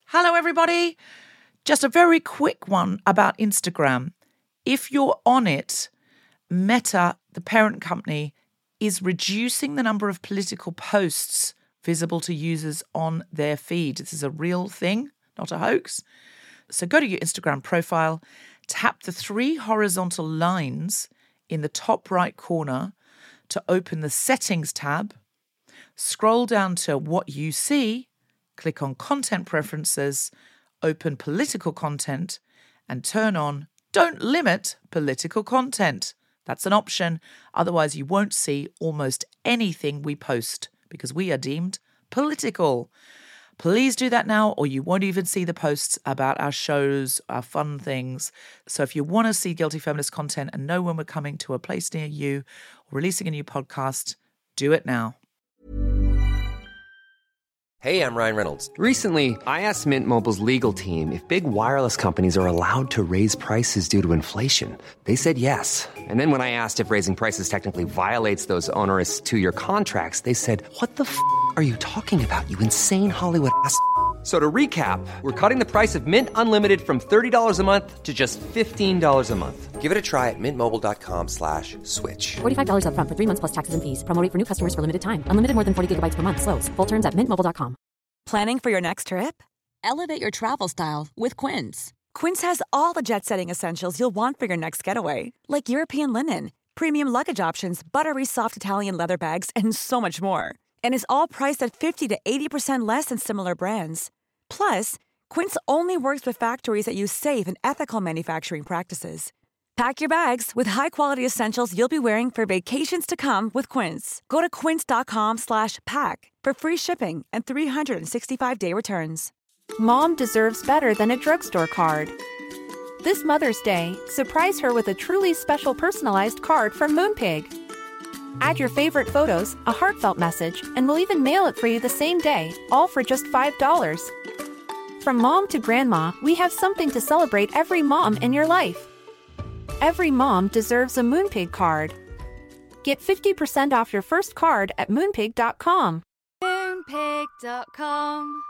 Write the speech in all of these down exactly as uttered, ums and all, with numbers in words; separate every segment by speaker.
Speaker 1: Hello, everybody. Just a very quick one about Instagram. If you're on it, Meta, the parent company, is reducing the number of political posts visible to users on their feed. This is a real thing, not a hoax. So go to your Instagram profile, tap the three horizontal lines in the top right corner to open the Settings tab, scroll down to What You See, click on Content Preferences, open Political Content, and turn on Don't Limit Political Content. That's an option. Otherwise, you won't see almost anything we post because we are deemed political. Please do that now, or you won't even see the posts about our shows, our fun things. So if you want to see Guilty Feminist content and know when we're coming to a place near you or releasing a new podcast, do it now.
Speaker 2: Hey, I'm Ryan Reynolds.
Speaker 3: Recently, I asked Mint Mobile's legal team if big wireless companies are allowed to raise prices due to inflation. They said yes. And then when I asked if raising prices technically violates those onerous two-year contracts, they said, what the f*** are you talking about, you insane Hollywood ass f- So to recap, we're cutting the price of Mint Unlimited from thirty dollars a month to just fifteen dollars a month.
Speaker 2: Give it a try at mintmobile.com slash switch.
Speaker 4: forty-five dollars up front for three months plus taxes and fees. Promo rate for new customers for limited time. Unlimited more than forty gigabytes per month. Slows full terms at mint mobile dot com.
Speaker 5: Planning for your next trip? Elevate your travel style with Quince. Quince has all the jet-setting essentials you'll want for your next getaway, like European linen, premium luggage options, buttery soft Italian leather bags, and so much more. And is all priced at fifty to eighty percent less than similar brands. Plus, Quince only works with factories that use safe and ethical manufacturing practices. Pack your bags with high-quality essentials you'll be wearing for vacations to come with Quince. Go to quince.com slash pack for free shipping and three sixty-five day returns.
Speaker 6: Mom deserves better than a drugstore card. This Mother's Day, surprise her with a truly special personalized card from Moonpig. Add your favorite photos, a heartfelt message, and we'll even mail it for you the same day, all for just five dollars. From mom to grandma, we have something to celebrate every mom in your life. Every mom deserves a Moonpig card. Get fifty percent off your first card at moonpig dot com.
Speaker 7: moonpig dot com.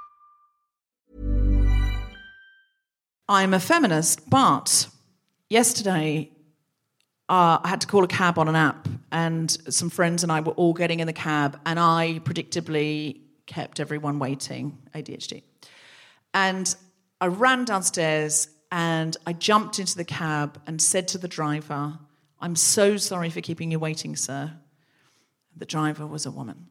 Speaker 1: I'm a feminist, but yesterday uh, I had to call a cab on an app, and some friends and I were all getting in the cab, and I predictably kept everyone waiting, A D H D. And I ran downstairs and I jumped into the cab and said to the driver, "I'm so sorry for keeping you waiting, sir." The driver was a woman.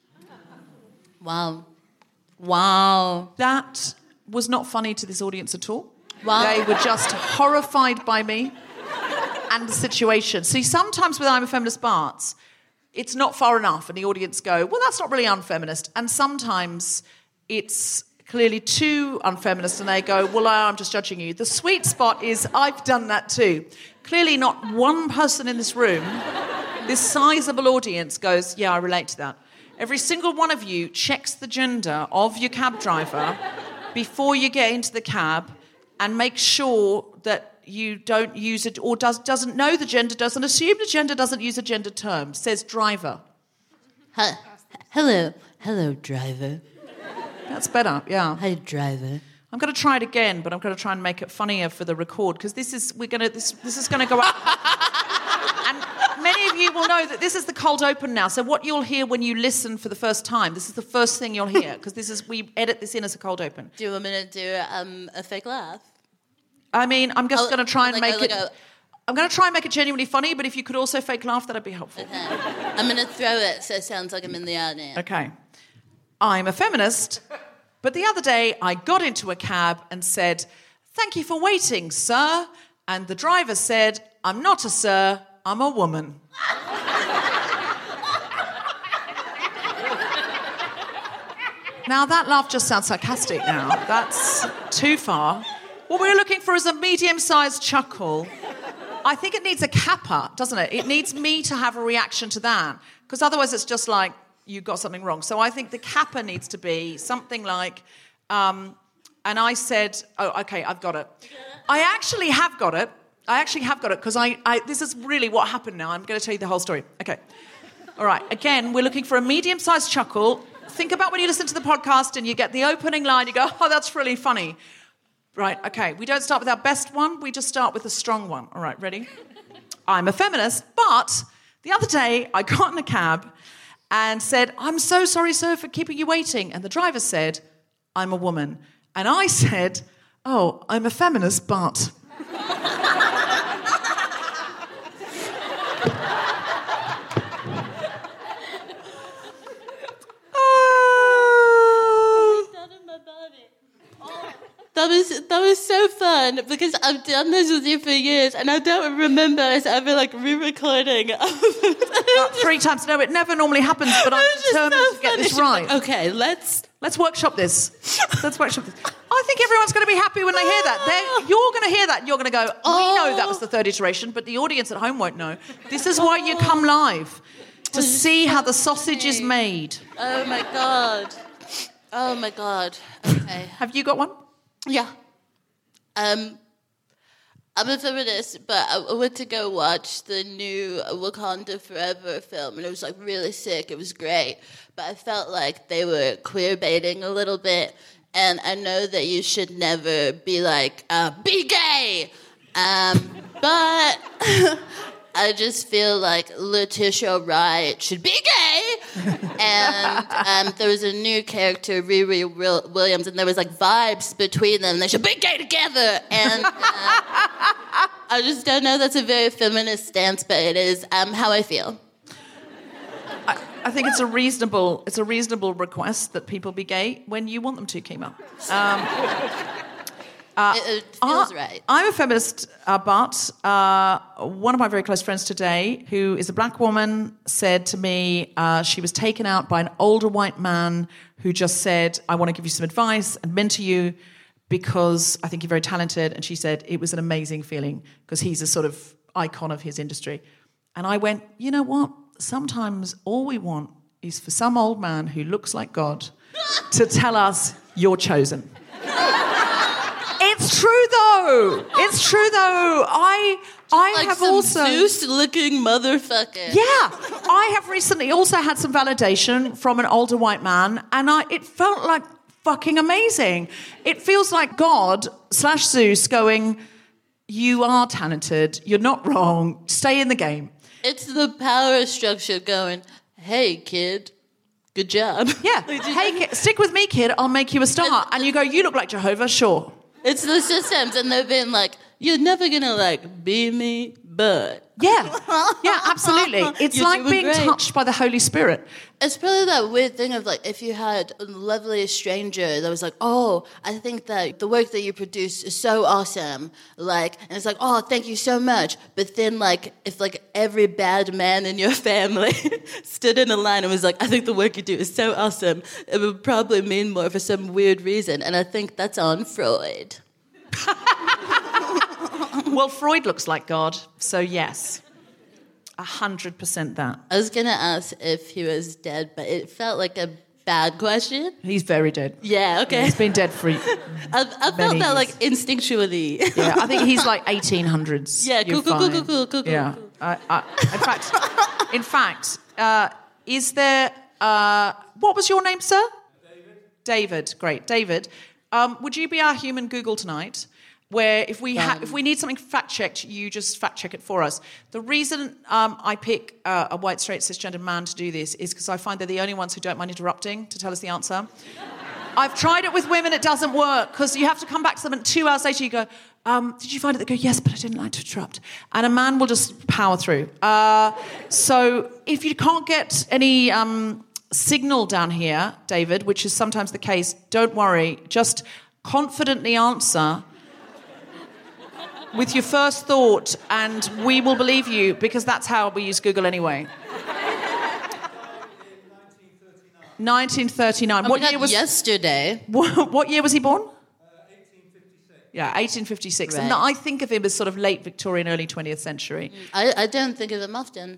Speaker 7: Wow. Wow.
Speaker 1: That was not funny to this audience at all.
Speaker 7: Wow.
Speaker 1: They were just horrified by me and the situation. See, sometimes with I'm a Feminist Barts, it's not far enough and the audience go, well, that's not really unfeminist. And sometimes it's clearly too unfeminist and they go, well, I'm just judging you. The sweet spot is I've done that too. Clearly not one person in this room, this sizable audience goes, yeah, I relate to that. Every single one of you checks the gender of your cab driver before you get into the cab and make sure that you don't use it or does, doesn't know the gender, doesn't assume the gender, doesn't use a gender term, says driver.
Speaker 7: Hi. Hello. Hello, driver.
Speaker 1: That's better, yeah.
Speaker 7: Hi, driver.
Speaker 1: I'm going to try it again, but I'm going to try and make it funnier for the record because this is we're going to this this is going to go up. And many of you will know that this is the cold open now. So what you'll hear when you listen for the first time, this is the first thing you'll hear because this is we edit this in as a cold open.
Speaker 7: Do you want me to do um, a fake laugh?
Speaker 1: I mean, I'm just
Speaker 7: Oh,
Speaker 1: going to try and
Speaker 7: like
Speaker 1: make
Speaker 7: a- like
Speaker 1: it.
Speaker 7: a-
Speaker 1: I'm going to try and make it genuinely funny, but if you could also fake laugh, that'd be helpful.
Speaker 7: Okay. I'm going to throw it so it sounds like I'm in the audience.
Speaker 1: Okay. I'm a feminist, but the other day I got into a cab and said, "Thank you for waiting, sir." And the driver said, "I'm not a sir, I'm a woman." Now that laugh just sounds sarcastic now. That's too far. What we're looking for is a medium-sized chuckle. I think it needs a kappa, doesn't it? It needs me to have a reaction to that. Because otherwise it's just like, you got something wrong. So I think the kappa needs to be something like, um, and I said, oh, okay, I've got it. I actually have got it. I actually have got it because I, I, this is really what happened now. I'm going to tell you the whole story. Okay. All right. Again, we're looking for a medium-sized chuckle. think about when you listen to the podcast and you get the opening line, you go, oh, that's really funny. Right, okay, we don't start with our best one, we just start with a strong one. All right, ready? I'm a feminist, but the other day I got in a cab and said, I'm so sorry, sir, for keeping you waiting. And the driver said, I'm a woman. And I said, oh, I'm a feminist, but...
Speaker 7: That was that was so fun because I've done this with you for years and I don't remember us ever like re-recording.
Speaker 1: About three times. No, it never normally happens, but I'm determined
Speaker 7: so
Speaker 1: to get
Speaker 7: funny.
Speaker 1: this right.
Speaker 7: Like, okay, let's
Speaker 1: let's workshop this. Let's workshop this. I think everyone's going to be happy when they hear that. They're, you're going to hear that and you're going to go, oh. we know that was the third iteration, but the audience at home won't know. This is why you come live, to see how the sausage is made.
Speaker 7: Oh my God. Oh my God. Okay.
Speaker 1: Have you got one?
Speaker 7: Yeah. Um, I'm a feminist, but I went to go watch the new Wakanda Forever film, and it was, like, really sick. It was great. But I felt like they were queer-baiting a little bit, and I know that you should never be like, uh, be gay! Um, but... I just feel like Letitia Wright should be gay. And um, there was a new character, Riri Williams, and there was like vibes between them. They should be gay together. And uh, I just don't know that's a very feminist stance, but it is um, how I feel.
Speaker 1: I, I think it's a reasonable it's a reasonable request that people be gay when you want them to, Kima. Um, Uh,
Speaker 7: it, it feels
Speaker 1: I,
Speaker 7: right.
Speaker 1: I'm a feminist, uh, but uh, one of my very close friends today, who is a black woman, said to me uh, she was taken out by an older white man who just said, I want to give you some advice and mentor you because I think you're very talented. And she said it was an amazing feeling because he's a sort of icon of his industry. And I went, you know what? Sometimes all we want is for some old man who looks like God to tell us you're chosen. It's true though. It's true though. I I
Speaker 7: like
Speaker 1: have
Speaker 7: some
Speaker 1: also
Speaker 7: Zeus-looking motherfucker.
Speaker 1: Yeah, I have recently also had some validation from an older white man, and I it felt like fucking amazing. It feels like God slash Zeus going, "You are talented. You're not wrong. Stay in the game."
Speaker 7: It's the power structure going, "Hey, kid. Good job."
Speaker 1: Yeah. Hey, kid, stick with me, kid. I'll make you a star. And you go, "You look like Jehovah." Sure.
Speaker 7: It's the systems, and they've been like, you're never gonna like be me, but
Speaker 1: yeah, yeah, absolutely. It's
Speaker 7: You're
Speaker 1: like
Speaker 7: doing
Speaker 1: being
Speaker 7: great.
Speaker 1: touched by the Holy Spirit.
Speaker 7: It's probably that weird thing of like if you had a lovely stranger that was like, oh, I think that the work that you produce is so awesome, like, and it's like, oh, thank you so much. But then like if like every bad man in your family stood in a line and was like, I think the work you do is so awesome, it would probably mean more for some weird reason. And I think that's on Freud.
Speaker 1: Well, Freud looks like God, so yes. A hundred percent that.
Speaker 7: I was gonna ask if he was dead, but it felt like a bad question.
Speaker 1: He's very dead.
Speaker 7: Yeah, okay.
Speaker 1: He's been dead for
Speaker 7: I, I felt
Speaker 1: many
Speaker 7: that
Speaker 1: years.
Speaker 7: like instinctually.
Speaker 1: Yeah, I think he's like eighteen hundreds.
Speaker 7: Yeah, cool,
Speaker 1: You're
Speaker 7: cool, cool,
Speaker 1: fine.
Speaker 7: cool, cool, cool,
Speaker 1: Yeah.
Speaker 7: cool.
Speaker 1: I, I, in fact, in fact, uh, is there? Uh, what was your name, sir? David. David, great, David. Um, would you be our human Google tonight? Where if we ha- if we need something fact checked, you just fact check it for us. The reason um, I pick uh, a white, straight, cisgender man to do this is because I find they're the only ones who don't mind interrupting to tell us the answer. I've tried it with women, it doesn't work because you have to come back to them and two hours later you go, um, did you find it? They go, yes, but I didn't like to interrupt. And a man will just power through. Uh, so if you can't get any um, signal down here, David, which is sometimes the case, don't worry. Just confidently answer with your first thought, and we will believe you because that's how we use Google anyway. nineteen thirty-nine.
Speaker 7: Oh
Speaker 1: What
Speaker 7: my God,
Speaker 1: year was
Speaker 7: yesterday?
Speaker 1: What, what year was he born? Uh, eighteen fifty-six. Yeah, eighteen fifty-six.
Speaker 7: Right.
Speaker 1: And I think of him as sort of late Victorian, early twentieth century.
Speaker 7: I, I don't think of him often.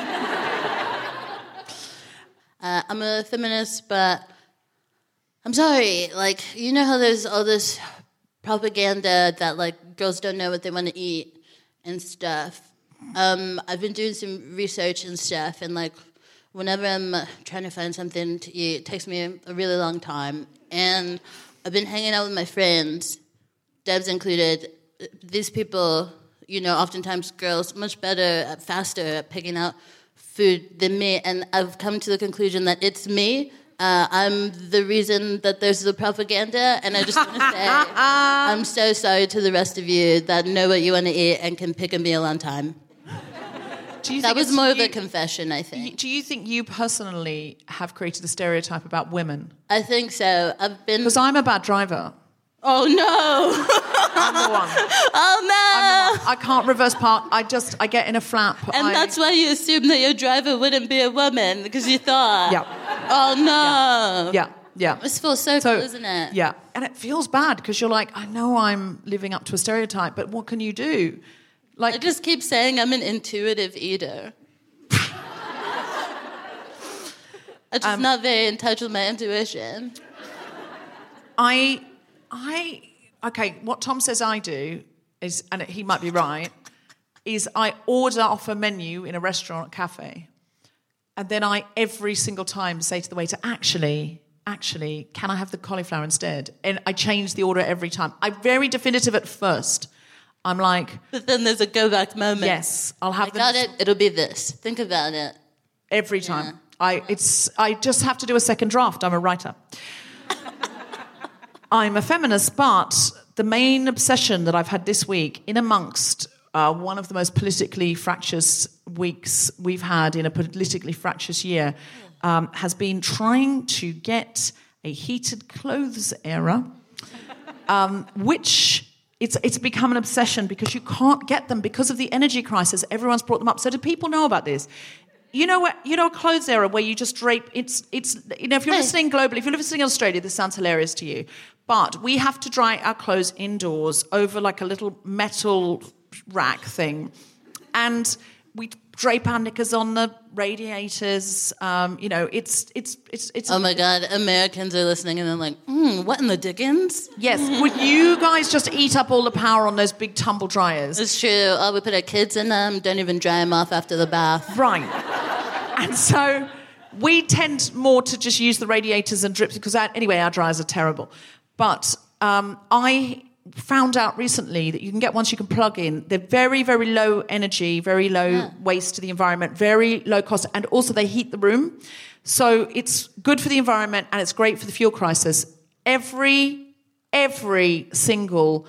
Speaker 7: uh, I'm a feminist, but I'm sorry. Like, you know how there's all this propaganda that like girls don't know what they want to eat and stuff. Um, I've been doing some research and stuff, and like whenever I'm uh, trying to find something to eat, it takes me a, a really long time. And I've been hanging out with my friends, Debs included. These people, you know, oftentimes girls, much better, at, faster at picking out food than me. And I've come to the conclusion that it's me. Uh, I'm the reason that there's the propaganda. And I just want to say, I'm so sorry to the rest of you that know what you want to eat and can pick a meal on time.
Speaker 1: Do you
Speaker 7: that
Speaker 1: think
Speaker 7: was
Speaker 1: it's
Speaker 7: more
Speaker 1: you,
Speaker 7: of a confession, I think.
Speaker 1: Do you think you personally have created a stereotype about women?
Speaker 7: I think so. I've been...
Speaker 1: Because I'm a bad driver.
Speaker 7: Oh, no.
Speaker 1: I'm the one.
Speaker 7: Oh, no.
Speaker 1: I'm the one. I can't reverse park. I just, I get in a flap.
Speaker 7: And
Speaker 1: I...
Speaker 7: that's why you assumed that your driver wouldn't be a woman, because you thought...
Speaker 1: Yeah.
Speaker 7: Oh, no.
Speaker 1: Yeah, yeah.
Speaker 7: yeah. It's full circle, so, isn't it?
Speaker 1: Yeah. And it feels bad, because you're like, I know I'm living up to a stereotype, but what can you do? Like,
Speaker 7: I just keep saying I'm an intuitive eater. I'm just um, not very in touch with my intuition.
Speaker 1: I, I, okay, what Tom says I do is, and he might be right, is I order off a menu in a restaurant or cafe, and then I, every single time, say to the waiter, actually, actually, can I have the cauliflower instead? And I change the order every time. I'm very definitive at first. I'm like...
Speaker 7: But then there's a go-back moment.
Speaker 1: Yes, I'll have...
Speaker 7: I got it, it'll be this. Think about it.
Speaker 1: Every time.
Speaker 7: Yeah.
Speaker 1: I it's I just have to do a second draft. I'm a writer. I'm a feminist, but the main obsession that I've had this week, in amongst uh, one of the most politically fractious weeks we've had in a politically fractious year, um, has been trying to get a heated clothes era, um, which... It's it's become an obsession because you can't get them because of the energy crisis. Everyone's brought them up. So do people know about this? You know what? You know a clothes era where you just drape. It's it's you know if you're listening globally, if you're listening in Australia, this sounds hilarious to you. But we have to dry our clothes indoors over like a little metal rack thing, and we drape our knickers on the radiators. Um, you know, it's it's it's it's.
Speaker 7: Oh my God, Americans are listening and they're like, mm, "What in the dickens?"
Speaker 1: Yes, would you guys just eat up all the power on those big tumble dryers?
Speaker 7: It's true. Oh, we put our kids in them. Don't even dry them off after the bath.
Speaker 1: Right. And so we tend more to just use the radiators and drips because our, anyway, our dryers are terrible. But um, I. found out recently that you can get ones you can plug in. They're very, very low energy, very low yeah. waste to the environment, very low cost, and also they heat the room. So it's good for the environment and it's great for the fuel crisis. Every, every single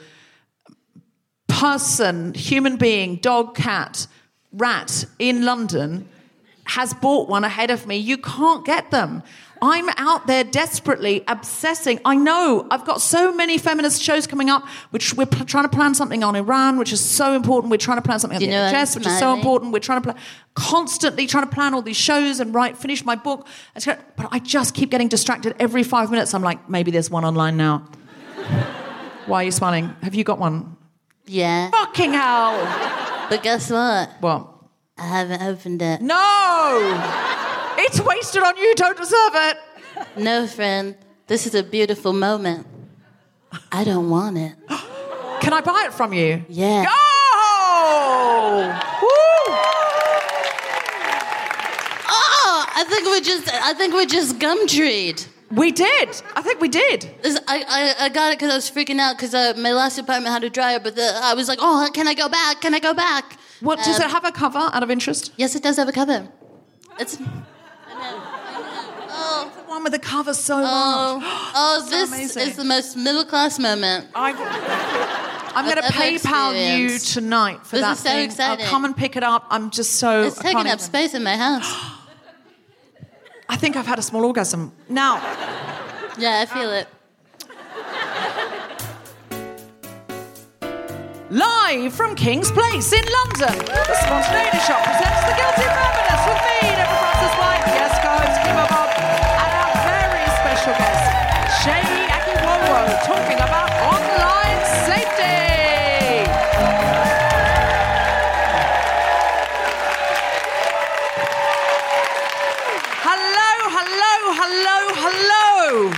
Speaker 1: person, human being, dog, cat, rat in London has bought one ahead of me. You can't get them. I'm out there desperately obsessing. I know I've got so many feminist shows coming up, which we're p- trying to plan something on Iran, which is so important. We're trying to plan something on the N H S, which is so important. We're trying to plan, constantly trying to plan all these shows and write, finish my book. But I just keep getting distracted every five minutes. I'm like, maybe there's one online now. Why are you smiling? Have you got one?
Speaker 7: Yeah.
Speaker 1: Fucking hell.
Speaker 7: But guess what?
Speaker 1: What?
Speaker 7: I haven't opened it.
Speaker 1: No! It's wasted on you, don't deserve it.
Speaker 7: No, friend. This is a beautiful moment. I don't want it.
Speaker 1: Can I buy it from you?
Speaker 7: Yeah.
Speaker 1: Oh! Woo!
Speaker 7: Oh, I think we just I think we just gumtreed.
Speaker 1: We did. I think we did.
Speaker 7: This, I, I I got it because I was freaking out because uh, my last apartment had a dryer, but the, I was like, oh, can I go back? Can I go back?
Speaker 1: What,
Speaker 7: um,
Speaker 1: does it have a cover, out of interest?
Speaker 7: Yes, it does have a cover. It's...
Speaker 1: Oh, the one with the cover so
Speaker 7: oh,
Speaker 1: much.
Speaker 7: Oh,
Speaker 1: so
Speaker 7: this
Speaker 1: amazing.
Speaker 7: is the most middle class moment.
Speaker 1: I, I'm going to PayPal you tonight for
Speaker 7: this
Speaker 1: that
Speaker 7: is so
Speaker 1: thing.
Speaker 7: exciting.
Speaker 1: I'll come and pick it up. I'm just so.
Speaker 7: It's taking up
Speaker 1: even...
Speaker 7: space in my house.
Speaker 1: I think I've had a small orgasm now.
Speaker 7: Yeah, I feel it.
Speaker 1: Live from King's Place in London, the Spontaneity Shop presents The Guilty Feminist with me, Deborah Francis White, yes, co-host Kim Bob, and our very special guest, Seyi Akiwowo, talking about online safety. Hello, hello, hello, hello.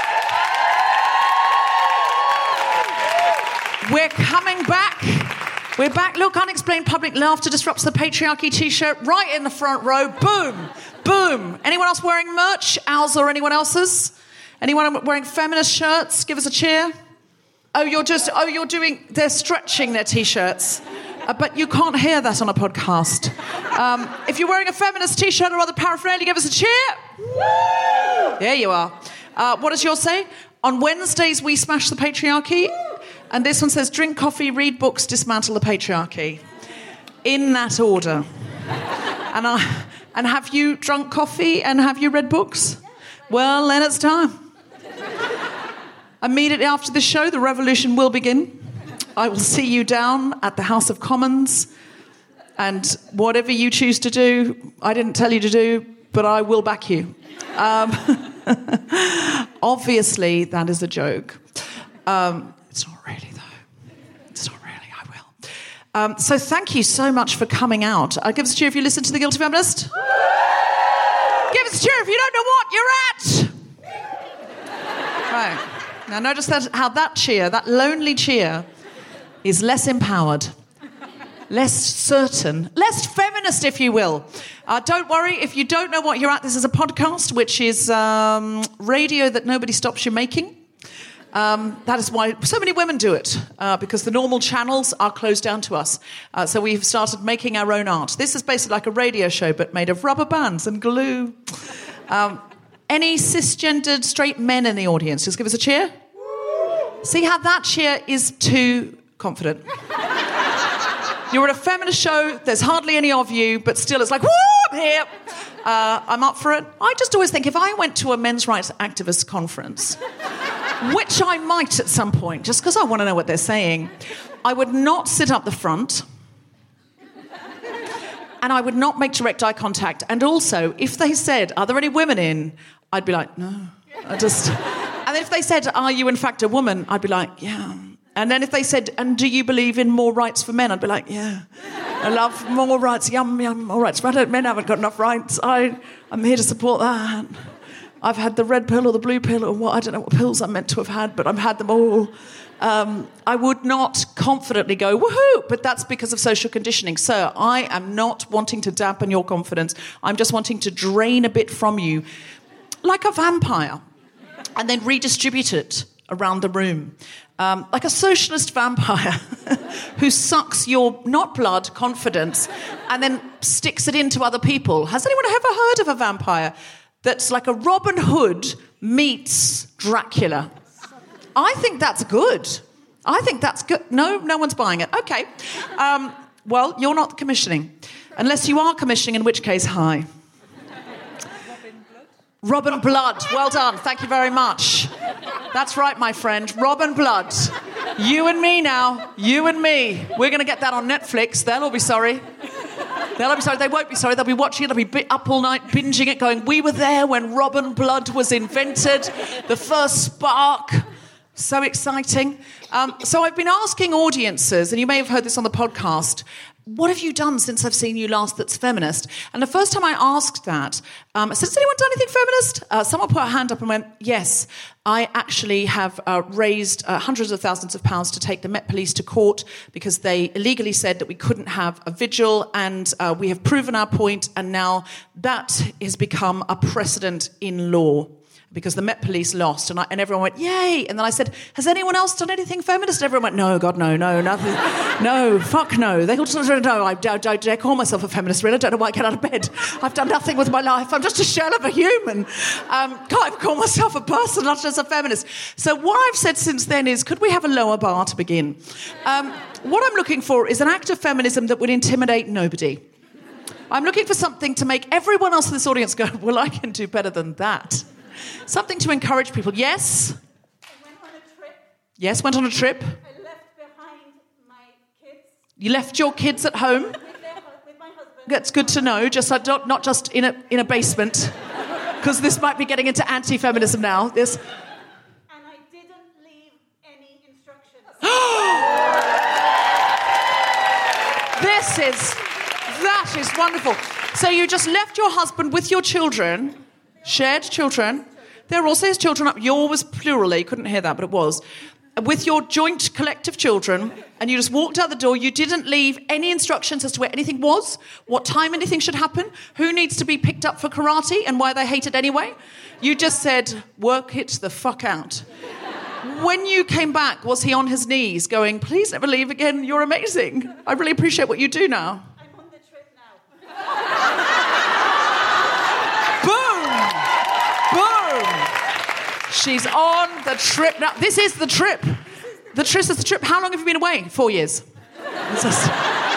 Speaker 1: We're coming back
Speaker 8: We're back. Look, unexplained public laughter disrupts the patriarchy T-shirt right in the front row. Boom. Boom. Anyone else wearing merch? Ours or anyone else's? Anyone wearing feminist shirts? Give us a cheer. Oh, you're just, oh, you're doing, they're stretching their T-shirts. Uh, but you can't hear that on a podcast. Um, if you're wearing a feminist T-shirt or other paraphernalia, give us a cheer. Woo! There you are. Uh, what does yours say? On Wednesdays, we smash the patriarchy. And this one says, drink coffee, read books, dismantle the patriarchy. In that order. And, I, and have you drunk coffee and have you read books? Well, then it's time. Immediately after the show, the revolution will begin. I will see you down at the House of Commons. And whatever you choose to do, I didn't tell you to do, but I will back you. Um, obviously, that is a joke. Um, it's not really, though. It's not really, I will. Um, so thank you so much for coming out. Uh, give us a cheer if you listen to The Guilty Feminist. Give us a cheer if you don't know what you're at. Right. Now notice that how that cheer, that lonely cheer, is less empowered, less certain, less feminist, if you will. Uh, don't worry, if you don't know what you're at, this is a podcast, which is um, radio that nobody stops you making. Um, that is why so many women do it, uh, because the normal channels are closed down to us. Uh, so we've started making our own art. This is basically like a radio show, but made of rubber bands and glue. Um, any cisgendered straight men in the audience, just give us a cheer. See how that cheer is too confident. You're at a feminist show, there's hardly any of you, but still it's like, woo, I'm here. Uh, I'm up for it. I just always think if I went to a men's rights activist conference, which I might at some point, just because I want to know what they're saying, I would not sit up the front, and I would not make direct eye contact. And also, if they said, are there any women in? I'd be like, no. I just... And then if they said, are you in fact a woman? I'd be like, yeah. And then if they said, and do you believe in more rights for men? I'd be like, yeah. I love more rights, yum, yum, more rights. But men haven't got enough rights. I, I'm here to support that. I've had the red pill or the blue pill or what, I don't know what pills I'm meant to have had, but I've had them all. Um, I would not confidently go, woohoo, but that's because of social conditioning. Sir, I am not wanting to dampen your confidence. I'm just wanting to drain a bit from you, like a vampire, and then redistribute it around the room. Um, like a socialist vampire who sucks your, not blood, confidence, and then sticks it into other people. Has anyone ever heard of a vampire that's like a Robin Hood meets Dracula? I think that's good. I think that's good. No, no one's buying it. Okay. Um, well, you're not commissioning. Unless you are commissioning, in which case, hi. Robin Blood. Well done. Thank you very much. That's right, my friend. Robin Blood. You and me now. You and me. We're going to get that on Netflix. They'll all be sorry. They'll all be sorry. They won't be sorry. They'll be watching it. They'll be up all night binging it, going, we were there when Robin Blood was invented. The first spark. So exciting. Um, so I've been asking audiences, and you may have heard this on the podcast, what have you done since I've seen you last that's feminist? And the first time I asked that, um, I said, has anyone done anything feminist? Uh, someone put a hand up and went, yes, I actually have uh, raised uh, hundreds of thousands of pounds to take the Met Police to court because they illegally said that we couldn't have a vigil, and uh, we have proven our point, and now that has become a precedent in law. Because the Met Police lost, and, I, and everyone went, yay! And then I said, has anyone else done anything feminist? And everyone went, no, God, no, no, nothing. No, fuck no. They all just went, no, I don't, I dare call myself a feminist, really. I don't know why I get out of bed. I've done nothing with my life. I'm just a shell of a human. Um, can't even call myself a person, not just a feminist. So what I've said since then is, could we have a lower bar to begin? Um, what I'm looking for is an act of feminism that would intimidate nobody. I'm looking for something to make everyone else in this audience go, well, I can do better than that. Something to encourage people. Yes?
Speaker 9: I went on a trip.
Speaker 8: Yes, went on a trip.
Speaker 9: I left behind my kids.
Speaker 8: You left your kids at home?
Speaker 9: With, their, with my husband.
Speaker 8: That's good to know, just uh, not, not just in a, in a basement, because this might be getting into anti-feminism now. This.
Speaker 9: And I didn't leave any instructions.
Speaker 8: This is, that is wonderful. So you just left your husband with your children... Shared children. There are also his children up. Yours was plurally. You couldn't hear that, but it was. with your joint collective children, and you just walked out the door. You didn't leave any instructions as to where anything was, what time anything should happen, who needs to be picked up for karate and why they hate it anyway. You just said, work it the fuck out. When you came back, was he on his knees going, please never leave again, you're amazing. I really appreciate what you do now.
Speaker 9: I'm on the trip now.
Speaker 8: Boom! Boom! She's on the trip now. This is the trip. The trip is the trip. How long have you been away? Four years.
Speaker 9: It's been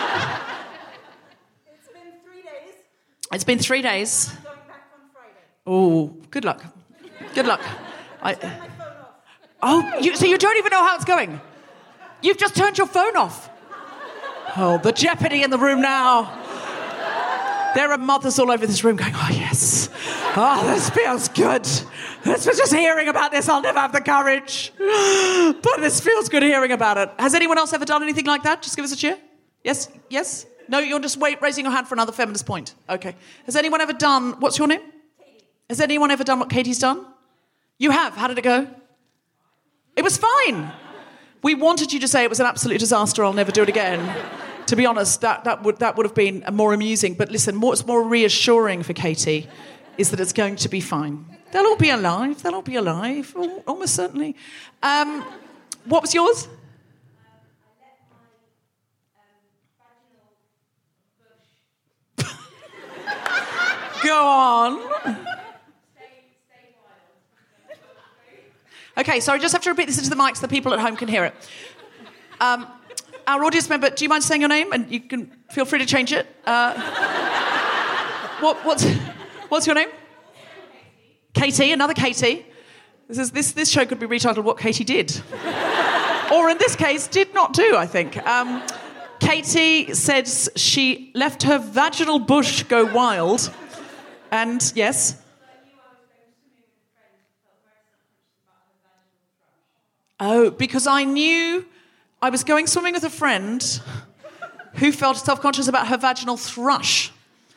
Speaker 9: three days.
Speaker 8: It's been three days.
Speaker 9: I'm going back on Friday.
Speaker 8: Oh, good luck. Good luck. I, oh, you, so you don't even know how it's going? You've just turned your phone off. Oh, the jeopardy in the room now. There are mothers all over this room going, oh, yes. Oh, this feels good. This was just hearing about this. I'll never have the courage. But this feels good hearing about it. Has anyone else ever done anything like that? Just give us a cheer. Yes? Yes? No, you're just wait, raising your hand for another feminist point. Okay. Has anyone ever done... What's your name? Katie. Has anyone ever done what Katie's done? You have. How did it go? It was fine. We wanted you to say it was an absolute disaster. I'll never do it again. To be honest, that, that would that would have been more amusing. But listen, what's more reassuring for Katie is that it's going to be fine. They'll all be alive. They'll all be alive, almost certainly. Um, what was yours? Go on. Okay, sorry, just have to repeat this into the mic so the people at home can hear it. Um, our audience member, do you mind saying your name? And you can feel free to change it. Uh, what, what's, what's your name? Katie, another Katie. This, is, this, this show could be retitled What Katie Did. Or in this case, did not do, I think. Um, Katie says she left her vaginal bush go wild. And, yes? Oh, because I knew I was going swimming with a friend who felt self-conscious about her vaginal thrush.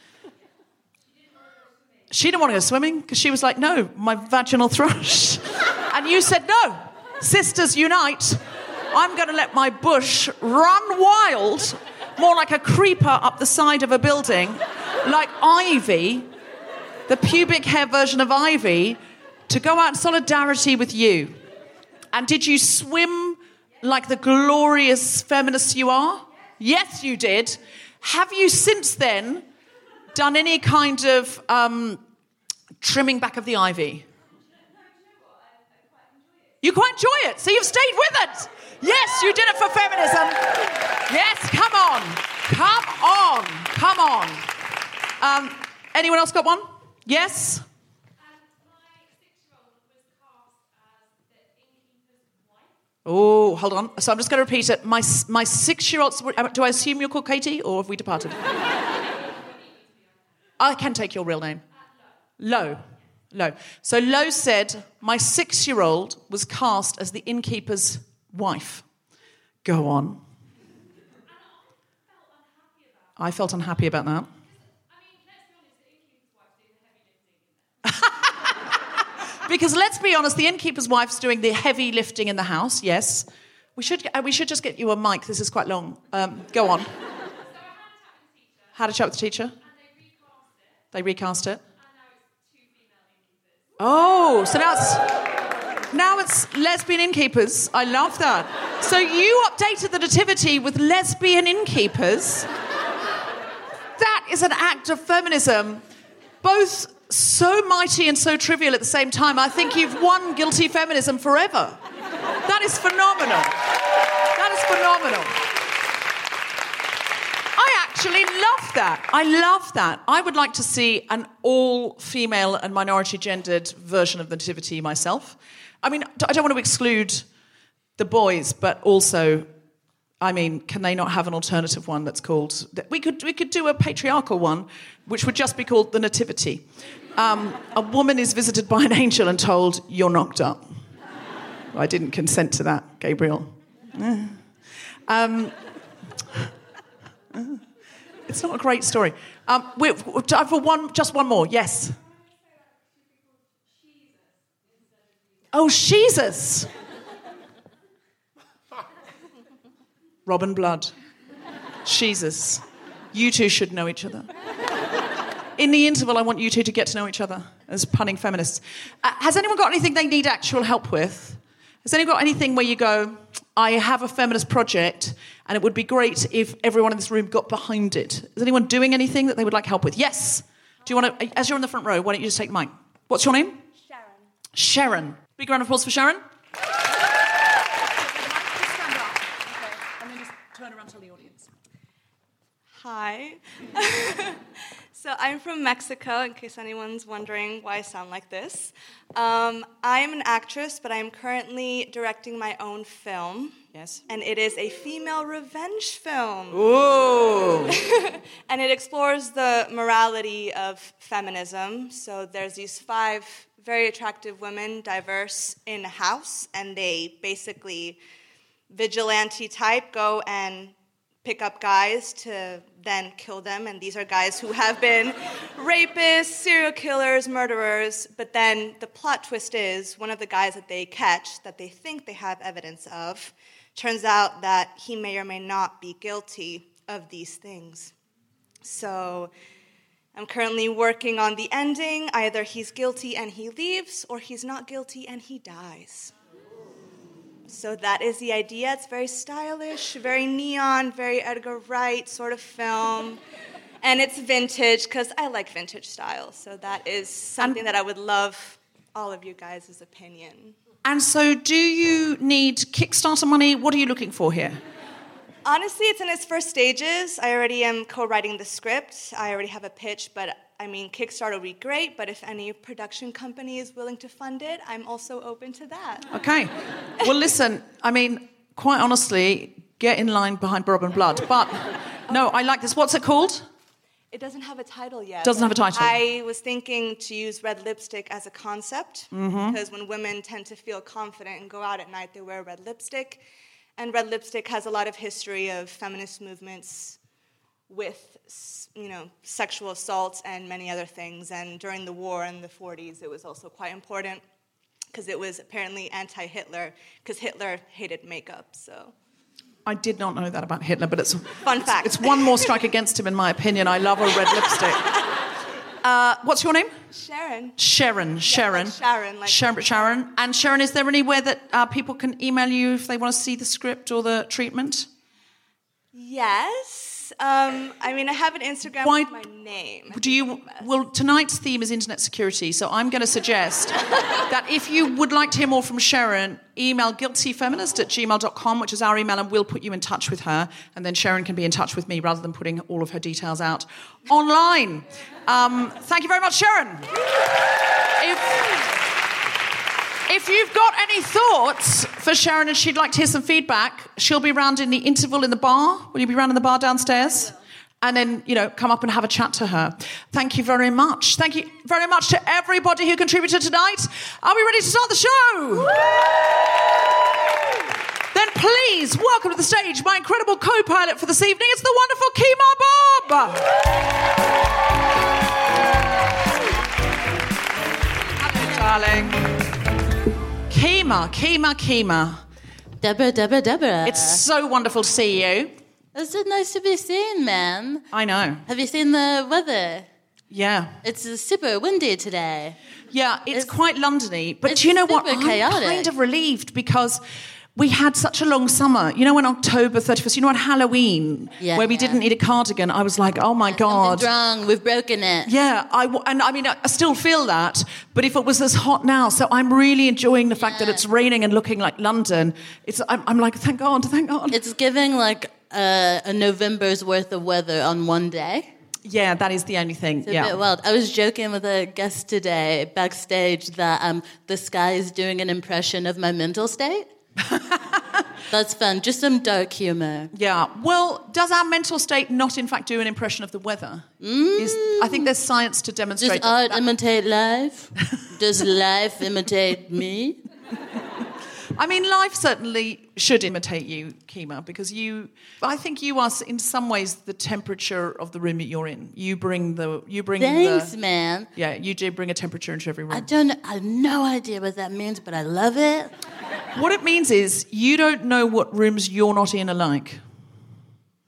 Speaker 8: She didn't want to go swimming because she was like, no, my vaginal thrush. And you said, no, sisters unite. I'm going to let my bush run wild, more like a creeper up the side of a building, like Ivy, the pubic hair version of Ivy, to go out in solidarity with you. And did you swim like the glorious feminist you are? Yes, you did. Have you since then done any kind of um, trimming back of the ivy? You quite enjoy it, so you've stayed with it. Yes, you did it for feminism. Yes, come on. Come on. Come on. Um, anyone else got one? Yes? Oh, hold on. So I'm just going to repeat it. My my six-year-old... Do I assume you're called Katie, or have we departed? I can take your real name. Lo. Lo. So Lo said, my six-year-old was cast as the innkeeper's wife. Go on. I felt unhappy about that. Because let's be honest, the innkeeper's wife's doing the heavy lifting in the house, yes. We should we should just get you a mic. This is quite long. Um, go on. Had a chat with the teacher? They recast it. Oh, so now it's, now it's lesbian innkeepers. I love that. So you updated the nativity with lesbian innkeepers. That is an act of feminism, both so mighty and so trivial at the same time. I think you've won guilty feminism forever. That is phenomenal. That is phenomenal. I actually love that. I love that. I would like to see an all-female and minority-gendered version of the nativity myself. I mean, I don't want to exclude the boys, but also, I mean, can they not have an alternative one that's called... We could we could do a patriarchal one, which would just be called the nativity. Um, a woman is visited by an angel and told, you're knocked up. I didn't consent to that, Gabriel. Um, it's not a great story. Um, we, for one, just one more, yes. Oh, Jesus. Robin Blood. Jesus. You two should know each other. In the interval, I want you two to get to know each other as punning feminists. Uh, has anyone got anything they need actual help with? Has anyone got anything where you go, I have a feminist project and it would be great if everyone in this room got behind it? Is anyone doing anything that they would like help with? Yes. Do you want to, as you're in the front row, why don't you just take the mic? What's your name?
Speaker 10: Sharon.
Speaker 8: Sharon. Big round of applause for Sharon. Just stand up. Okay. And then just turn around to the audience.
Speaker 10: Hi. So I'm from Mexico, in case anyone's wondering why I sound like this. Um, I'm an actress, but I'm currently directing my own film.
Speaker 8: Yes.
Speaker 10: And it is a female revenge film.
Speaker 8: Ooh.
Speaker 10: And it explores the morality of feminism. So there's these five very attractive women, diverse, in a house, and they basically, vigilante type, go and pick up guys to then kill them, and these are guys who have been rapists, serial killers, murderers, but then the plot twist is one of the guys that they catch, that they think they have evidence of, turns out that he may or may not be guilty of these things. So I'm currently working on the ending. Either he's guilty and he leaves, or he's not guilty and he dies. So that is the idea. It's very stylish, very neon, very Edgar Wright sort of film. And it's vintage, because I like vintage style. So that is something and, that I would love all of you guys' opinion.
Speaker 8: And so do you need Kickstarter money? What are you looking for here?
Speaker 10: Honestly, it's in its first stages. I already am co-writing the script. I already have a pitch, but I mean, Kickstarter would be great, but if any production company is willing to fund it, I'm also open to that.
Speaker 8: Okay. Well, listen, I mean, quite honestly, get in line behind Robin Blood. But, no, I like this. What's it called?
Speaker 10: It doesn't have a title yet.
Speaker 8: Doesn't have a title.
Speaker 10: I was thinking to use red lipstick as a concept,
Speaker 8: mm-hmm.
Speaker 10: because when women tend to feel confident and go out at night, they wear red lipstick. And red lipstick has a lot of history of feminist movements with, you know, sexual assaults and many other things. And during the war in the forties, it was also quite important because it was apparently anti-Hitler, because Hitler hated makeup, so.
Speaker 8: I did not know that about Hitler, but it's...
Speaker 10: Fun fact.
Speaker 8: It's, it's one more strike against him, in my opinion. I love a red lipstick. Uh, what's your name?
Speaker 10: Sharon.
Speaker 8: Sharon.
Speaker 10: Yeah,
Speaker 8: Sharon.
Speaker 10: like Sharon. Like
Speaker 8: Sharon. Sharon. And Sharon, is there anywhere that uh, people can email you if they want to see the script or the treatment?
Speaker 10: Yes. Um, I mean, I have an Instagram
Speaker 8: Why,
Speaker 10: with my name.
Speaker 8: Do you? Well, tonight's theme is internet security, so I'm going to suggest that if you would like to hear more from Sharon, email guiltyfeminist at gmail dot com, which is our email, and we'll put you in touch with her, and then Sharon can be in touch with me rather than putting all of her details out online. Um, thank you very much, Sharon. If, If you've got any thoughts for Sharon and she'd like to hear some feedback, she'll be around in the interval in the bar. Will you be around in the bar downstairs? And then, you know, come up and have a chat to her. Thank you very much. Thank you very much to everybody who contributed tonight. Are we ready to start the show? Then please welcome to the stage my incredible co-pilot for this evening. It's the wonderful Kemah Bob. Hello, darling. Kemah, Kemah, Kemah.
Speaker 7: Deborah, Deborah, Deborah.
Speaker 8: It's so wonderful to see you.
Speaker 7: It's so nice to be seen, man.
Speaker 8: I know.
Speaker 7: Have you seen the weather?
Speaker 8: Yeah.
Speaker 7: It's super windy today.
Speaker 8: Yeah, it's,
Speaker 7: it's
Speaker 8: quite Londony. But
Speaker 7: it's
Speaker 8: do you know what?
Speaker 7: chaotic.
Speaker 8: I'm kind of relieved because we had such a long summer. You know, on October thirty-first, you know, on Halloween,
Speaker 7: yeah,
Speaker 8: where we
Speaker 7: yeah.
Speaker 8: didn't need a cardigan, I was like, oh, my God.
Speaker 7: Something's wrong. We've broken it.
Speaker 8: Yeah, I w- and I mean, I still feel that, but if it was as hot now, so I'm really enjoying the fact
Speaker 7: yeah.
Speaker 8: that it's raining and looking like London. It's I'm, I'm like, thank God, thank God.
Speaker 7: It's giving like a, a November's worth of weather on one day.
Speaker 8: Yeah, that is the only thing.
Speaker 7: It's a
Speaker 8: yeah.
Speaker 7: bit wild. I was joking with a guest today backstage that um, the sky is doing an impression of my mental state. That's fun. Just some dark humor.
Speaker 8: Yeah. Well, does our mental state not, in fact, do an impression of the weather?
Speaker 7: Mm.
Speaker 8: Is, I think there's science to demonstrate.
Speaker 7: Does art
Speaker 8: that.
Speaker 7: imitate life? Does life imitate me?
Speaker 8: I mean, life certainly should imitate you, Kemah, because you. I think you are, in some ways, the temperature of the room that you're in. You bring the. You bring.
Speaker 7: Thanks,
Speaker 8: the,
Speaker 7: man.
Speaker 8: Yeah, you do bring a temperature into every room.
Speaker 7: I don't. I have no idea what that means, but I love it.
Speaker 8: What it means is you don't know what rooms you're not in are like.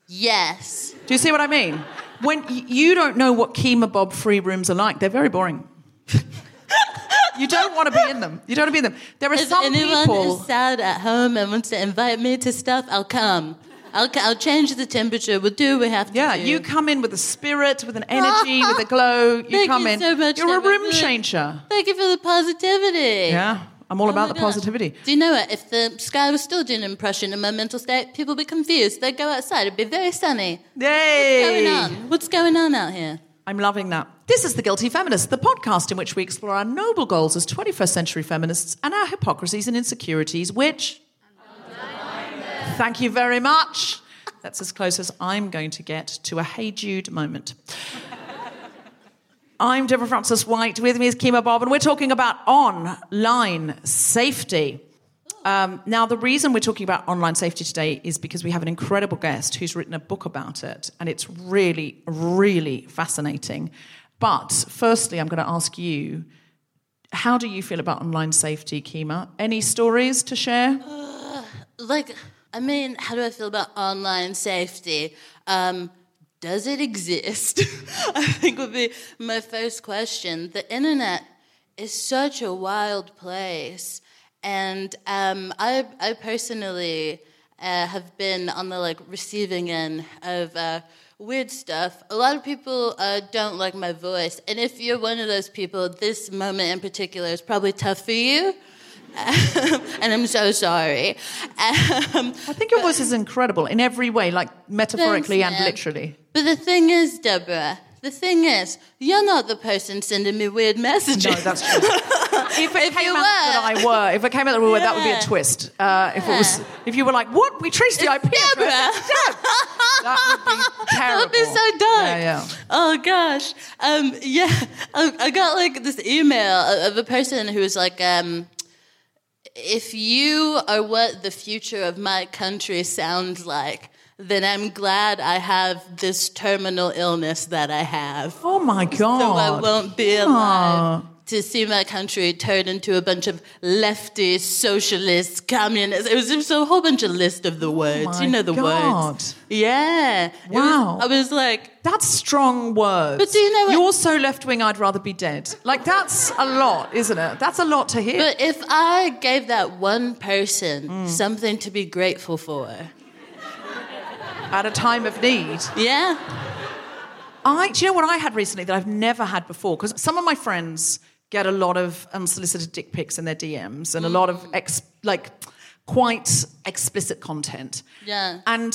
Speaker 7: Yes.
Speaker 8: Do you see what I mean? When y- you don't know what Kemah Bob free rooms are like, they're very boring. You don't want to be in them. You don't want to be in them. There are
Speaker 7: If
Speaker 8: some
Speaker 7: anyone
Speaker 8: people...
Speaker 7: is sad at home and wants to invite me to stuff, I'll come. I'll, I'll change the temperature. We'll do what we have to
Speaker 8: Yeah,
Speaker 7: do.
Speaker 8: you come in with a spirit, with an energy, with a glow. You
Speaker 7: Thank
Speaker 8: come
Speaker 7: you
Speaker 8: in.
Speaker 7: so much,
Speaker 8: You're a
Speaker 7: Deborah.
Speaker 8: room changer.
Speaker 7: Thank you for the positivity.
Speaker 8: Yeah, I'm all
Speaker 7: Oh
Speaker 8: about
Speaker 7: my
Speaker 8: the
Speaker 7: God.
Speaker 8: positivity.
Speaker 7: Do you know what? If the sky was still doing an impression in my mental state, people would be confused. They'd go outside. It'd be very sunny.
Speaker 8: Yay!
Speaker 7: What's going on? What's going on out here?
Speaker 8: I'm loving that. This is The Guilty Feminist, the podcast in which we explore our noble goals as twenty-first century feminists and our hypocrisies and insecurities, which... Thank you very much. That's as close as I'm going to get to a Hey Jude moment. I'm Deborah Frances White. With me is Kemah Bob, and we're talking about online safety. Um, now, the reason we're talking about online safety today is because we have an incredible guest who's written a book about it, and it's really, really fascinating. But firstly, I'm going to ask you, how do you feel about online safety, Kemah? Any stories to share?
Speaker 7: Uh, like, I mean, how do I feel about online safety? Um, does it exist? I think would be my first question. The internet is such a wild place. And um, I, I personally uh, have been on the like receiving end of uh, weird stuff. A lot of people uh, don't like my voice, and if you're one of those people, this moment in particular is probably tough for you. And I'm so sorry. Um,
Speaker 8: I think your voice is incredible in every way, like metaphorically
Speaker 7: Thanks,
Speaker 8: and
Speaker 7: man.
Speaker 8: literally.
Speaker 7: But the thing is, Deborah, the thing is, you're not the person sending me weird messages.
Speaker 8: No, that's true. If it
Speaker 7: If
Speaker 8: came
Speaker 7: you
Speaker 8: out that
Speaker 7: were.
Speaker 8: I were, if it came out that we were, that would be a
Speaker 7: Yeah.
Speaker 8: twist. Uh, if it was, if you were like, what? We traced the I P address.
Speaker 7: Deborah.
Speaker 8: That would be terrible.
Speaker 7: That would be so dark.
Speaker 8: Yeah, yeah.
Speaker 7: Oh gosh. Um, yeah, I, I got like this email of a person who was like, um, if you are what the future of my country sounds like, then I'm glad I have this terminal illness that I have.
Speaker 8: Oh my God.
Speaker 7: So I won't be alive
Speaker 8: Aw.
Speaker 7: to see my country turn into a bunch of lefty, socialist, communist. It was just a whole bunch of list of the words.
Speaker 8: my
Speaker 7: you know the
Speaker 8: God.
Speaker 7: words. Yeah. It
Speaker 8: Wow.
Speaker 7: was- I was like,
Speaker 8: That's strong words.
Speaker 7: But do you know what-
Speaker 8: You're so left-wing, I'd rather be dead. Like, that's a lot, isn't it? That's a lot to hear.
Speaker 7: but if I gave that one person
Speaker 8: Mm.
Speaker 7: something to be grateful for,
Speaker 8: At a time of need.
Speaker 7: yeah,
Speaker 8: I, do you know what I had recently that I've never had before? Because some of my friends get a lot of unsolicited dick pics in their D Ms and a lot of, ex, like, quite explicit content.
Speaker 7: yeah.
Speaker 8: And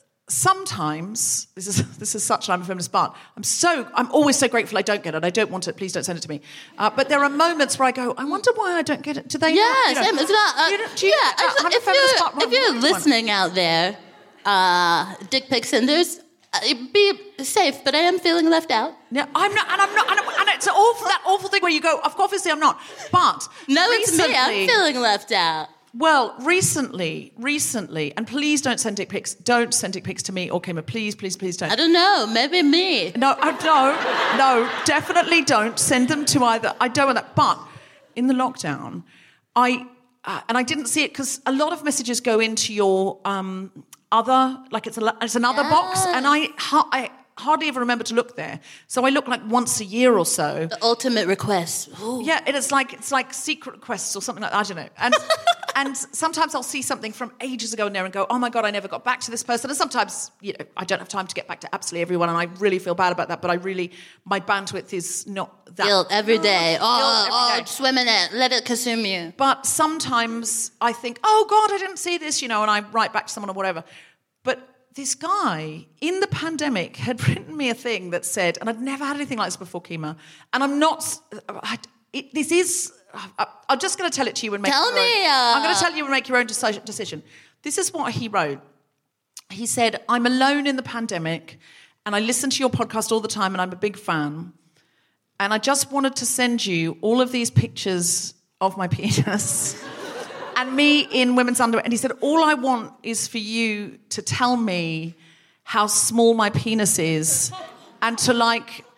Speaker 8: sometimes, this is this is such an I'm a feminist, but I'm so, I'm always so grateful I don't get it. I don't want it. Please don't send it to me. Uh, but there are moments where I go, I wonder why I don't get it. Do they
Speaker 7: Yeah,
Speaker 8: not, you know,
Speaker 7: same. It's not. Uh,
Speaker 8: do you, do you,
Speaker 7: yeah,
Speaker 8: uh,
Speaker 7: it's-
Speaker 8: I'm a
Speaker 7: if
Speaker 8: feminist,
Speaker 7: you're,
Speaker 8: but
Speaker 7: if you're
Speaker 8: which one?
Speaker 7: listening out there, uh, dick pic senders, uh, be safe. But I am feeling left out.
Speaker 8: Yeah, I'm not, and I'm not, and, I'm, and it's awful, that awful thing where you go, obviously I'm not, but
Speaker 7: No, it's me.
Speaker 8: recently-
Speaker 7: I'm feeling left out.
Speaker 8: Well, recently, recently, and please don't send dick pics. Don't send dick pics to me or Kemah. Please, please, please don't.
Speaker 7: I don't know. Maybe me.
Speaker 8: No, I don't. No, definitely don't send them to either. I don't want that. But in the lockdown, I uh, and I didn't see it because a lot of messages go into your um, other, like it's a, it's another box, and I ha- I hardly ever remember to look there. So I look like once a year or so.
Speaker 7: The ultimate request. Ooh.
Speaker 8: Yeah, and it's like it's like secret requests or something like that. I don't know. And and sometimes I'll see something from ages ago in there and go, oh my God, I never got back to this person. And sometimes, you know, I don't have time to get back to absolutely everyone, and I really feel bad about that. But I really, my bandwidth is not that.
Speaker 7: Guilt every day.
Speaker 8: Guilt
Speaker 7: Oh,
Speaker 8: every
Speaker 7: oh,
Speaker 8: day.
Speaker 7: swim in it. Let it consume you.
Speaker 8: But sometimes I think, oh God, I didn't see this, you know, and I write back to someone or whatever. But this guy in the pandemic had written me a thing that said, and I'd never had anything like this before, Kemah, and I'm not, I, it, this is, I, I'm just going to tell it to you and make
Speaker 7: Tell
Speaker 8: your own,
Speaker 7: me, uh,
Speaker 8: I'm going to tell you and make your own deci- decision. This is what he wrote. He said, I'm alone in the pandemic, and I listen to your podcast all the time, and I'm a big fan, and I just wanted to send you all of these pictures of my penis and me in women's underwear. And he said, all I want is for you to tell me how small my penis is and to, like,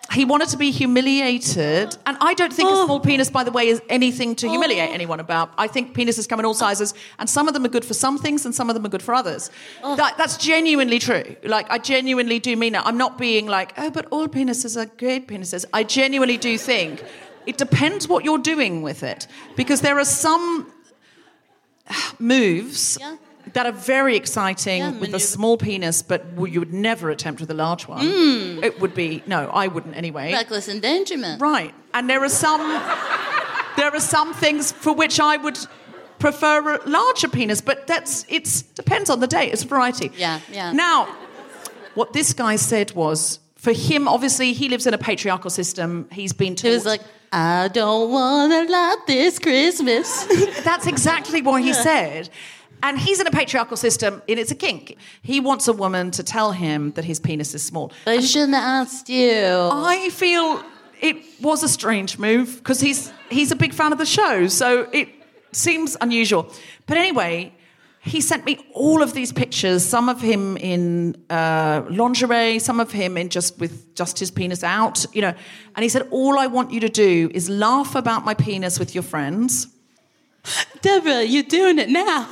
Speaker 8: He wanted to be humiliated. And I don't think
Speaker 7: Oh.
Speaker 8: a small penis, by the way, is anything to humiliate anyone about. I think penises come in all sizes, and some of them are good for some things and some of them are good for others. That, that's genuinely true. Like, I genuinely do mean that. I'm not being like, oh, but all penises are great penises. I genuinely do think it depends what you're doing with it. Because there are some moves...
Speaker 7: Yeah.
Speaker 8: that are very exciting
Speaker 7: Yeah,
Speaker 8: with a
Speaker 7: maneuver.
Speaker 8: small penis, but you would never attempt with a large one.
Speaker 7: Mm.
Speaker 8: It would be, no, I wouldn't anyway.
Speaker 7: Reckless endangerment.
Speaker 8: Right. And there are some there are some things for which I would prefer a larger penis, but that's it's depends on the day. It's variety.
Speaker 7: Yeah, yeah.
Speaker 8: Now, what this guy said was, for him, obviously, he lives in a patriarchal system. He's been taught...
Speaker 7: He was like, I don't want a lot this Christmas.
Speaker 8: That's exactly what he said. And he's in a patriarchal system, and it's a kink. He wants a woman to tell him that his penis is small.
Speaker 7: But I shouldn't have asked you.
Speaker 8: I feel it was a strange move, because he's he's a big fan of the show, so it seems unusual. But anyway, he sent me all of these pictures, some of him in uh, lingerie, some of him in just with just his penis out, you know. And he said, all I want you to do is laugh about my penis with your friends.
Speaker 7: Deborah, you're doing it now.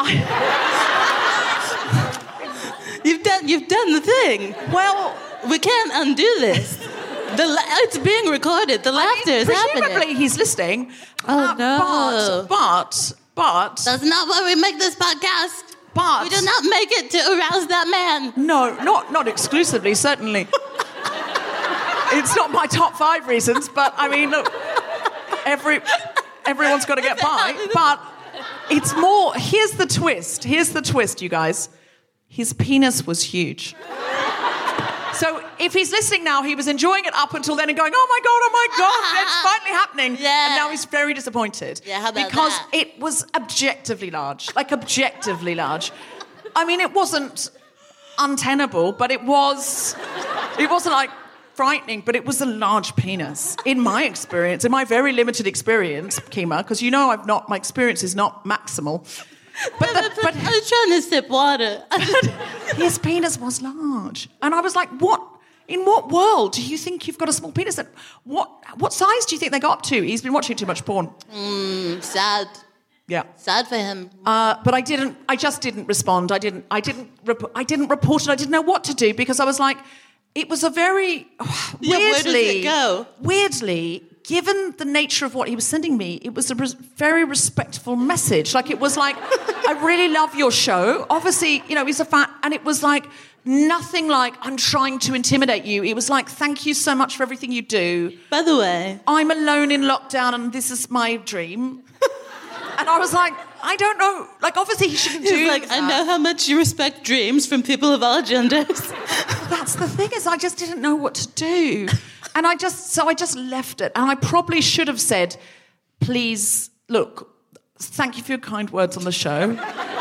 Speaker 7: you've done you've done the thing.
Speaker 8: Well,
Speaker 7: we can't undo this. The la- it's being recorded. The laughter is happening.
Speaker 8: Presumably he's listening.
Speaker 7: Oh,
Speaker 8: Uh,
Speaker 7: no.
Speaker 8: But, but, but...
Speaker 7: That's not why we make this podcast.
Speaker 8: But...
Speaker 7: We do not make it to arouse that man.
Speaker 8: No, not not exclusively, certainly. It's not my top five reasons, but, I mean, look, every... Everyone's got to get by, but it's more... Here's the twist. Here's the twist, you guys. His penis was huge. So if he's listening now, he was enjoying it up until then and going, oh, my God, oh, my God, it's finally happening.
Speaker 7: Yeah.
Speaker 8: And now he's very disappointed.
Speaker 7: Yeah, how about
Speaker 8: Because
Speaker 7: that?
Speaker 8: it was objectively large. Like, objectively large. I mean, it wasn't untenable, but it was... It wasn't, like... frightening, but it was a large penis. In my experience, in my very limited experience, Kima, because you know I've not, my experience is not maximal. But, the, but
Speaker 7: I was trying to sip water.
Speaker 8: his penis was large. And I was like, what? In what world do you think you've got a small penis? And what what size do you think they got up to? He's been watching too much porn.
Speaker 7: Mm, sad.
Speaker 8: Yeah.
Speaker 7: Sad for him.
Speaker 8: Uh, but I didn't, I just didn't respond. I didn't, I didn't, rep- I didn't report it. I didn't know what to do because I was like, it was a very, oh, weirdly,
Speaker 7: Yeah, where does it go?
Speaker 8: weirdly, given the nature of what he was sending me, it was a res- very respectful message. Like, it was like, I really love your show. Obviously, you know, he's a fan. And it was like, nothing like, I'm trying to intimidate you. It was like, thank you so much for everything you do.
Speaker 7: By the way,
Speaker 8: I'm alone in lockdown and this is my dream. And I was like, I don't know. Like, obviously he shouldn't do
Speaker 7: he's like,
Speaker 8: that.
Speaker 7: I know how much you respect dreams from people of all genders.
Speaker 8: That's the thing, is I just didn't know what to do. And I just, so I just left it. And I probably should have said, please, look, thank you for your kind words on the show.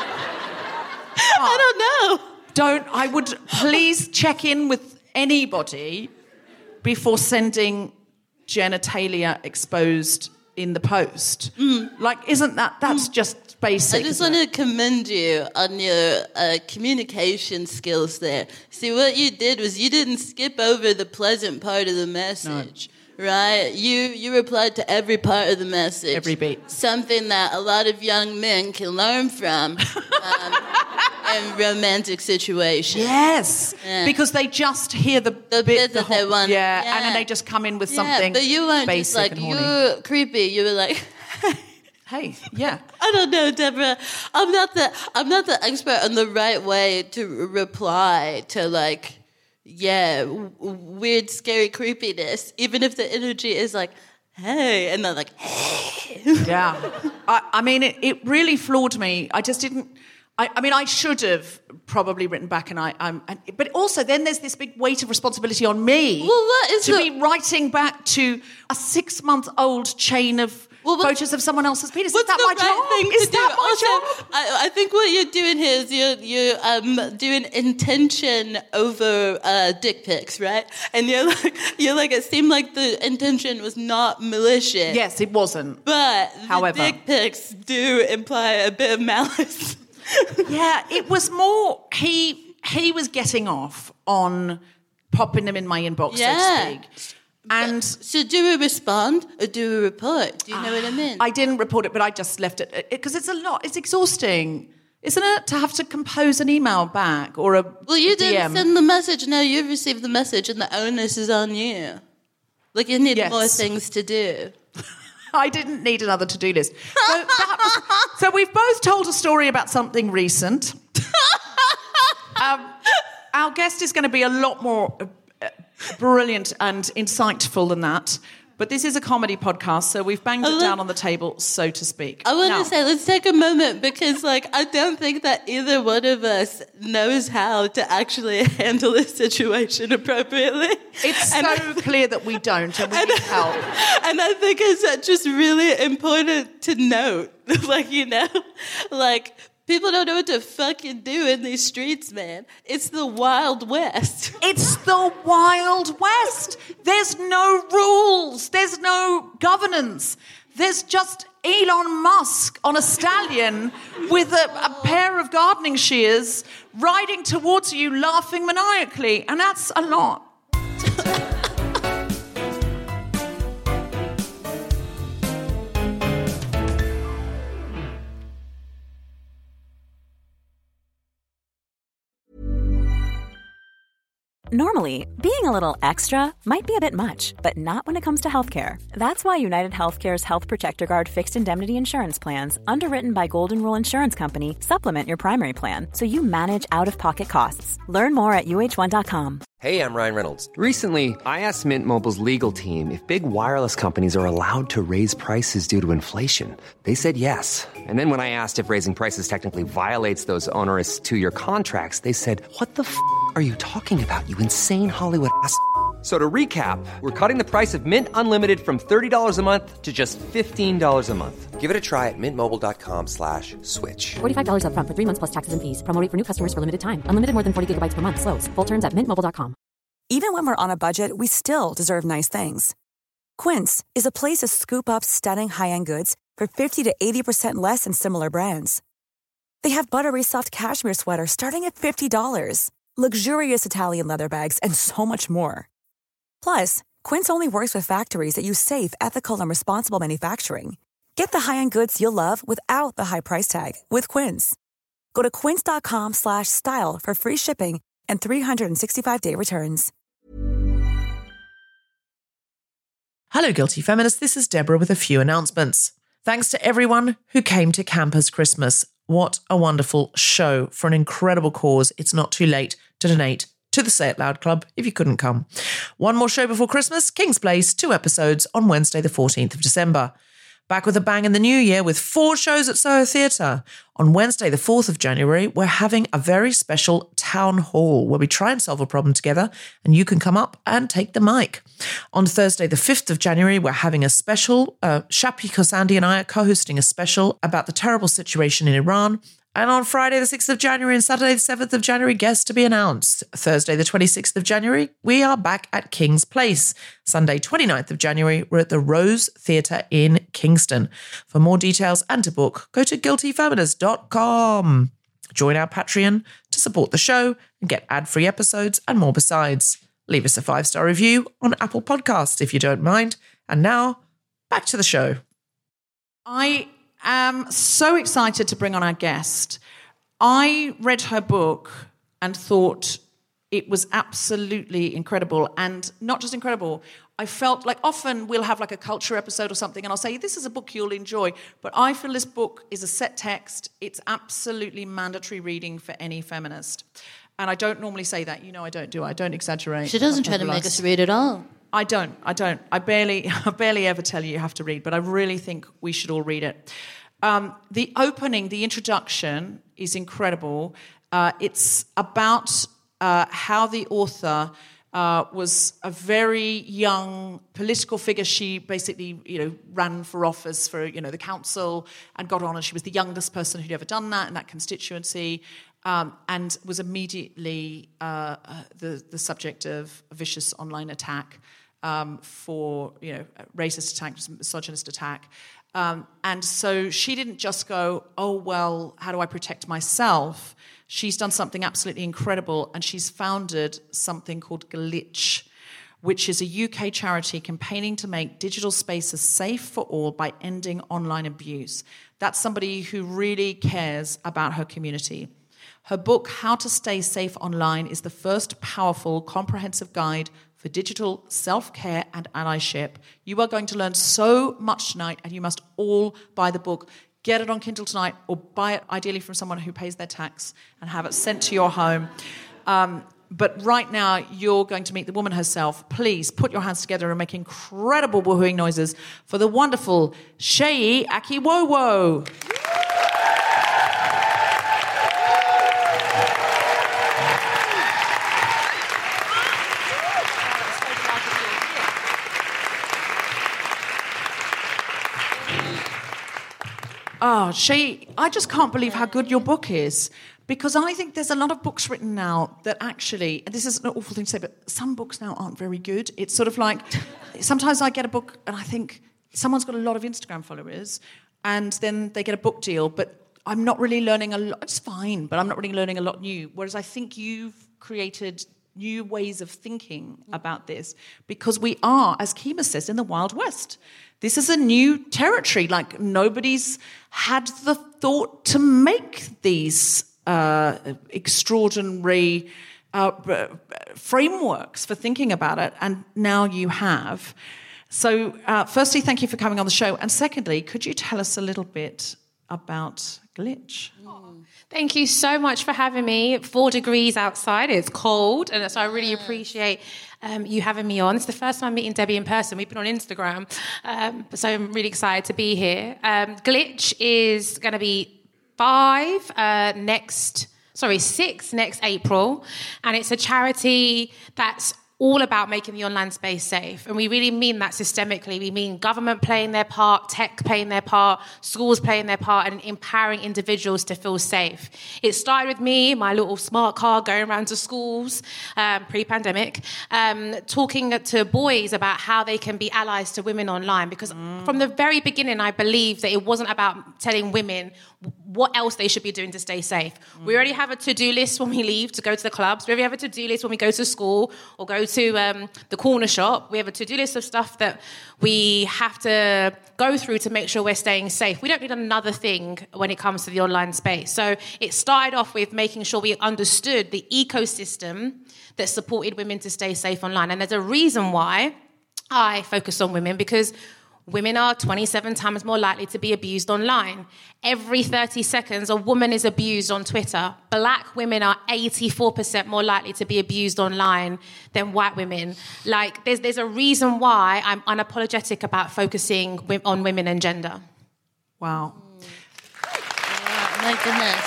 Speaker 7: I don't know.
Speaker 8: Don't, I would please check in with anybody before sending genitalia exposed in the post. Mm. Like, isn't that, that's mm. just basic.
Speaker 7: I just want to commend you on your uh, communication skills there. See, what you did was you didn't skip over the pleasant part of the message. No. Right? You you replied to every part of the message.
Speaker 8: Every beat.
Speaker 7: Something that a lot of young men can learn from um, in romantic situations.
Speaker 8: Yes. Yeah. Because they just hear the,
Speaker 7: the
Speaker 8: bit,
Speaker 7: bit
Speaker 8: the
Speaker 7: that they
Speaker 8: whole,
Speaker 7: want.
Speaker 8: Yeah,
Speaker 7: yeah,
Speaker 8: and then they just come in with
Speaker 7: yeah,
Speaker 8: something
Speaker 7: but you weren't
Speaker 8: basic
Speaker 7: just like,
Speaker 8: and horny.
Speaker 7: you're creepy. You were like...
Speaker 8: Hey, yeah.
Speaker 7: I don't know, Deborah. I'm not the I'm not the expert on the right way to reply to, like, yeah, w- weird, scary creepiness. Even if the energy is like, hey, and then like, hey.
Speaker 8: Yeah. I, I mean, it, it really floored me. I just didn't. I, I mean, I should have probably written back, and I. I'm, and, but also, then there's this big weight of responsibility on me.
Speaker 7: Well, what is
Speaker 8: to
Speaker 7: the...
Speaker 8: be writing back to a six-month-old chain of. Well, photos of someone else's penis.
Speaker 7: What's
Speaker 8: is that
Speaker 7: the
Speaker 8: my
Speaker 7: right
Speaker 8: job?
Speaker 7: thing
Speaker 8: Is
Speaker 7: to
Speaker 8: that
Speaker 7: do?
Speaker 8: my
Speaker 7: Also,
Speaker 8: job?
Speaker 7: I, I think what you're doing here is you're, you're um, doing intention over uh, dick pics, right? And you're like, you're like, it seemed like the intention was not malicious.
Speaker 8: Yes, it wasn't.
Speaker 7: But
Speaker 8: However,
Speaker 7: the dick pics do imply a bit of malice.
Speaker 8: Yeah, it was more, he he was getting off on popping them in my inbox,
Speaker 7: yeah.
Speaker 8: so to speak. And
Speaker 7: so do we respond or do we report? Do you know what I mean?
Speaker 8: I didn't report it, but I just left it because it, it's a lot. It's exhausting, isn't it, to have to compose an email back or a
Speaker 7: Well, you
Speaker 8: D M.
Speaker 7: didn't send the message. Now you've received the message and the onus is on you. Like, you need
Speaker 8: Yes.
Speaker 7: more things to do.
Speaker 8: I didn't need another to-do list. So, that was, so we've both told a story about something recent. um, our guest is going to be a lot more uh, brilliant and insightful than that. But this is a comedy podcast, so we've banged it down on the table, so to speak.
Speaker 7: I want
Speaker 8: Now,
Speaker 7: to say, let's take a moment because, like, I don't think that either one of us knows how to actually handle this situation appropriately.
Speaker 8: It's
Speaker 7: And
Speaker 8: so clear that we don't, and we
Speaker 7: And-
Speaker 8: need help.
Speaker 7: And I think it's just really important to note, like, you know, like, people don't know what to fucking do in these streets, man. It's the Wild West.
Speaker 8: It's the Wild West. There's no rules. There's no governance. There's just Elon Musk on a stallion with a, a pair of gardening shears riding towards you, laughing maniacally. And that's a lot.
Speaker 5: Normally, being a little extra might be a bit much, but not when it comes to healthcare. That's why United Healthcare's Health Protector Guard fixed indemnity insurance plans, underwritten by Golden Rule Insurance Company, supplement your primary plan so you manage out-of-pocket costs. Learn more at U H one dot com.
Speaker 2: Hey, I'm Ryan Reynolds.
Speaker 3: Recently, I asked Mint Mobile's legal team if big wireless companies are allowed to raise prices due to inflation. They said yes. And then when I asked if raising prices technically violates those onerous two-year contracts, they said, "What the f*** are you talking about, you insane Hollywood ass f- So to recap, we're cutting the price of Mint Unlimited from thirty dollars a month to just fifteen dollars a month.
Speaker 2: Give it a try at mintmobile.com slash switch.
Speaker 4: forty-five dollars up front for three months plus taxes and fees. Promo rate for new customers for limited time. Unlimited more than forty gigabytes per month. Slows full terms at mint mobile dot com.
Speaker 5: Even when we're on a budget, we still deserve nice things. Quince is a place to scoop up stunning high-end goods for fifty to eighty percent less than similar brands. They have buttery soft cashmere sweaters starting at fifty dollars, luxurious Italian leather bags, and so much more. Plus, Quince only works with factories that use safe, ethical, and responsible manufacturing. Get the high-end goods you'll love without the high price tag with Quince. Go to quince.com slash style for free shipping and three sixty-five day returns.
Speaker 1: Hello, Guilty Feminists. This is Deborah with a few announcements. Thanks to everyone who came to Campus Christmas. What a wonderful show for an incredible cause. It's not too late to donate to the Say It Loud Club if you couldn't come. One more show before Christmas, King's Place, two episodes on Wednesday the fourteenth of December. Back with a bang in the new year with four shows at Soho Theatre. On Wednesday the fourth of January, we're having a very special town hall where we try and solve a problem together and you can come up and take the mic. On Thursday the fifth of January, we're having a special, uh, Shapi Kosandi and I are co-hosting a special about the terrible situation in Iran. And on Friday the sixth of January and Saturday the seventh of January, guests to be announced. Thursday the twenty-sixth of January, we are back at King's Place. Sunday twenty-ninth of January, we're at the Rose Theatre in Kingston. For more details and to book, go to guilty feminist dot com. Join our Patreon to support the show and get ad-free episodes and more besides. Leave us a five-star review on Apple Podcasts if you don't mind. And now, back to the show.
Speaker 8: I am so excited to bring on our guest. I read her book and thought it was absolutely incredible. And not just incredible, I felt like often we'll have like a culture episode or something and I'll say, this is a book you'll enjoy. But I feel this book is a set text. It's absolutely mandatory reading for any feminist. And I don't normally say that. You know I don't do I don't exaggerate.
Speaker 7: She doesn't try to make us read at all.
Speaker 8: I don't. I don't. I barely, I barely ever tell you you have to read, but I really think we should all read it. Um, the opening, the introduction is incredible. Uh, it's about uh, how the author uh, was a very young political figure. She basically, you know, ran for office for, you know, the council and got on, and she was the youngest person who'd ever done that in that constituency. Um, and was immediately uh, uh, the, the subject of a vicious online attack um, for, you know, a racist attack, misogynist attack. Um, and so she didn't just go, oh, well, how do I protect myself? She's done something absolutely incredible, and she's founded something called Glitch, which is a U K charity campaigning to make digital spaces safe for all by ending online abuse. That's somebody who really cares about her community. Her book, How to Stay Safe Online, is the first powerful, comprehensive guide for digital self-care and allyship. You are going to learn so much tonight, and you must all buy the book. Get it on Kindle tonight, or buy it ideally from someone who pays their tax and have it sent to your home. Um, but right now, you're going to meet the woman herself. Please put your hands together and make incredible woohooing noises for the wonderful Seyi Akiwowo. Oh, Seyi, I just can't believe how good your book is, because I think there's a lot of books written now that actually, and this is an awful thing to say, but some books now aren't very good. It's sort of like, sometimes I get a book and I think someone's got a lot of Instagram followers and then they get a book deal, but I'm not really learning a lot. It's fine, but I'm not really learning a lot new. Whereas I think you've created new ways of thinking about this, because we are, as Kima says, in the Wild West. This is a new territory. Like, nobody's had the thought to make these uh, extraordinary uh, frameworks for thinking about it, and now you have. So, uh, firstly, thank you for coming on the show. And secondly, could you tell us a little bit about Glitch?
Speaker 11: Thank you so much for having me. Four degrees outside, it's cold, and so I really appreciate um, you having me on. It's the first time meeting Debbie in person. We've been on Instagram, um, so I'm really excited to be here. Um, Glitch is going to be five uh, next, sorry, six next April, and it's a charity that's all about making the online space safe. And we really mean that systemically. We mean government playing their part, tech playing their part, schools playing their part, and empowering individuals to feel safe. It started with me, my little smart car, going around to schools, um, pre-pandemic, um, talking to boys about how they can be allies to women online. Because mm. from the very beginning, I believed that it wasn't about telling women what else they should be doing to stay safe. Mm. We already have a to-do list when we leave to go to the clubs. We already have a to-do list when we go to school or go to um, the corner shop. We have a to-do list of stuff that we have to go through to make sure we're staying safe. We don't need another thing when it comes to the online space. So it started off with making sure we understood the ecosystem that supported women to stay safe online. And there's a reason why I focus on women, because women are twenty-seven times more likely to be abused online. Every thirty seconds, a woman is abused on Twitter. Black women are eighty-four percent more likely to be abused online than white women. Like, there's there's a reason why I'm unapologetic about focusing on women and gender.
Speaker 8: Wow.
Speaker 7: Oh, my goodness.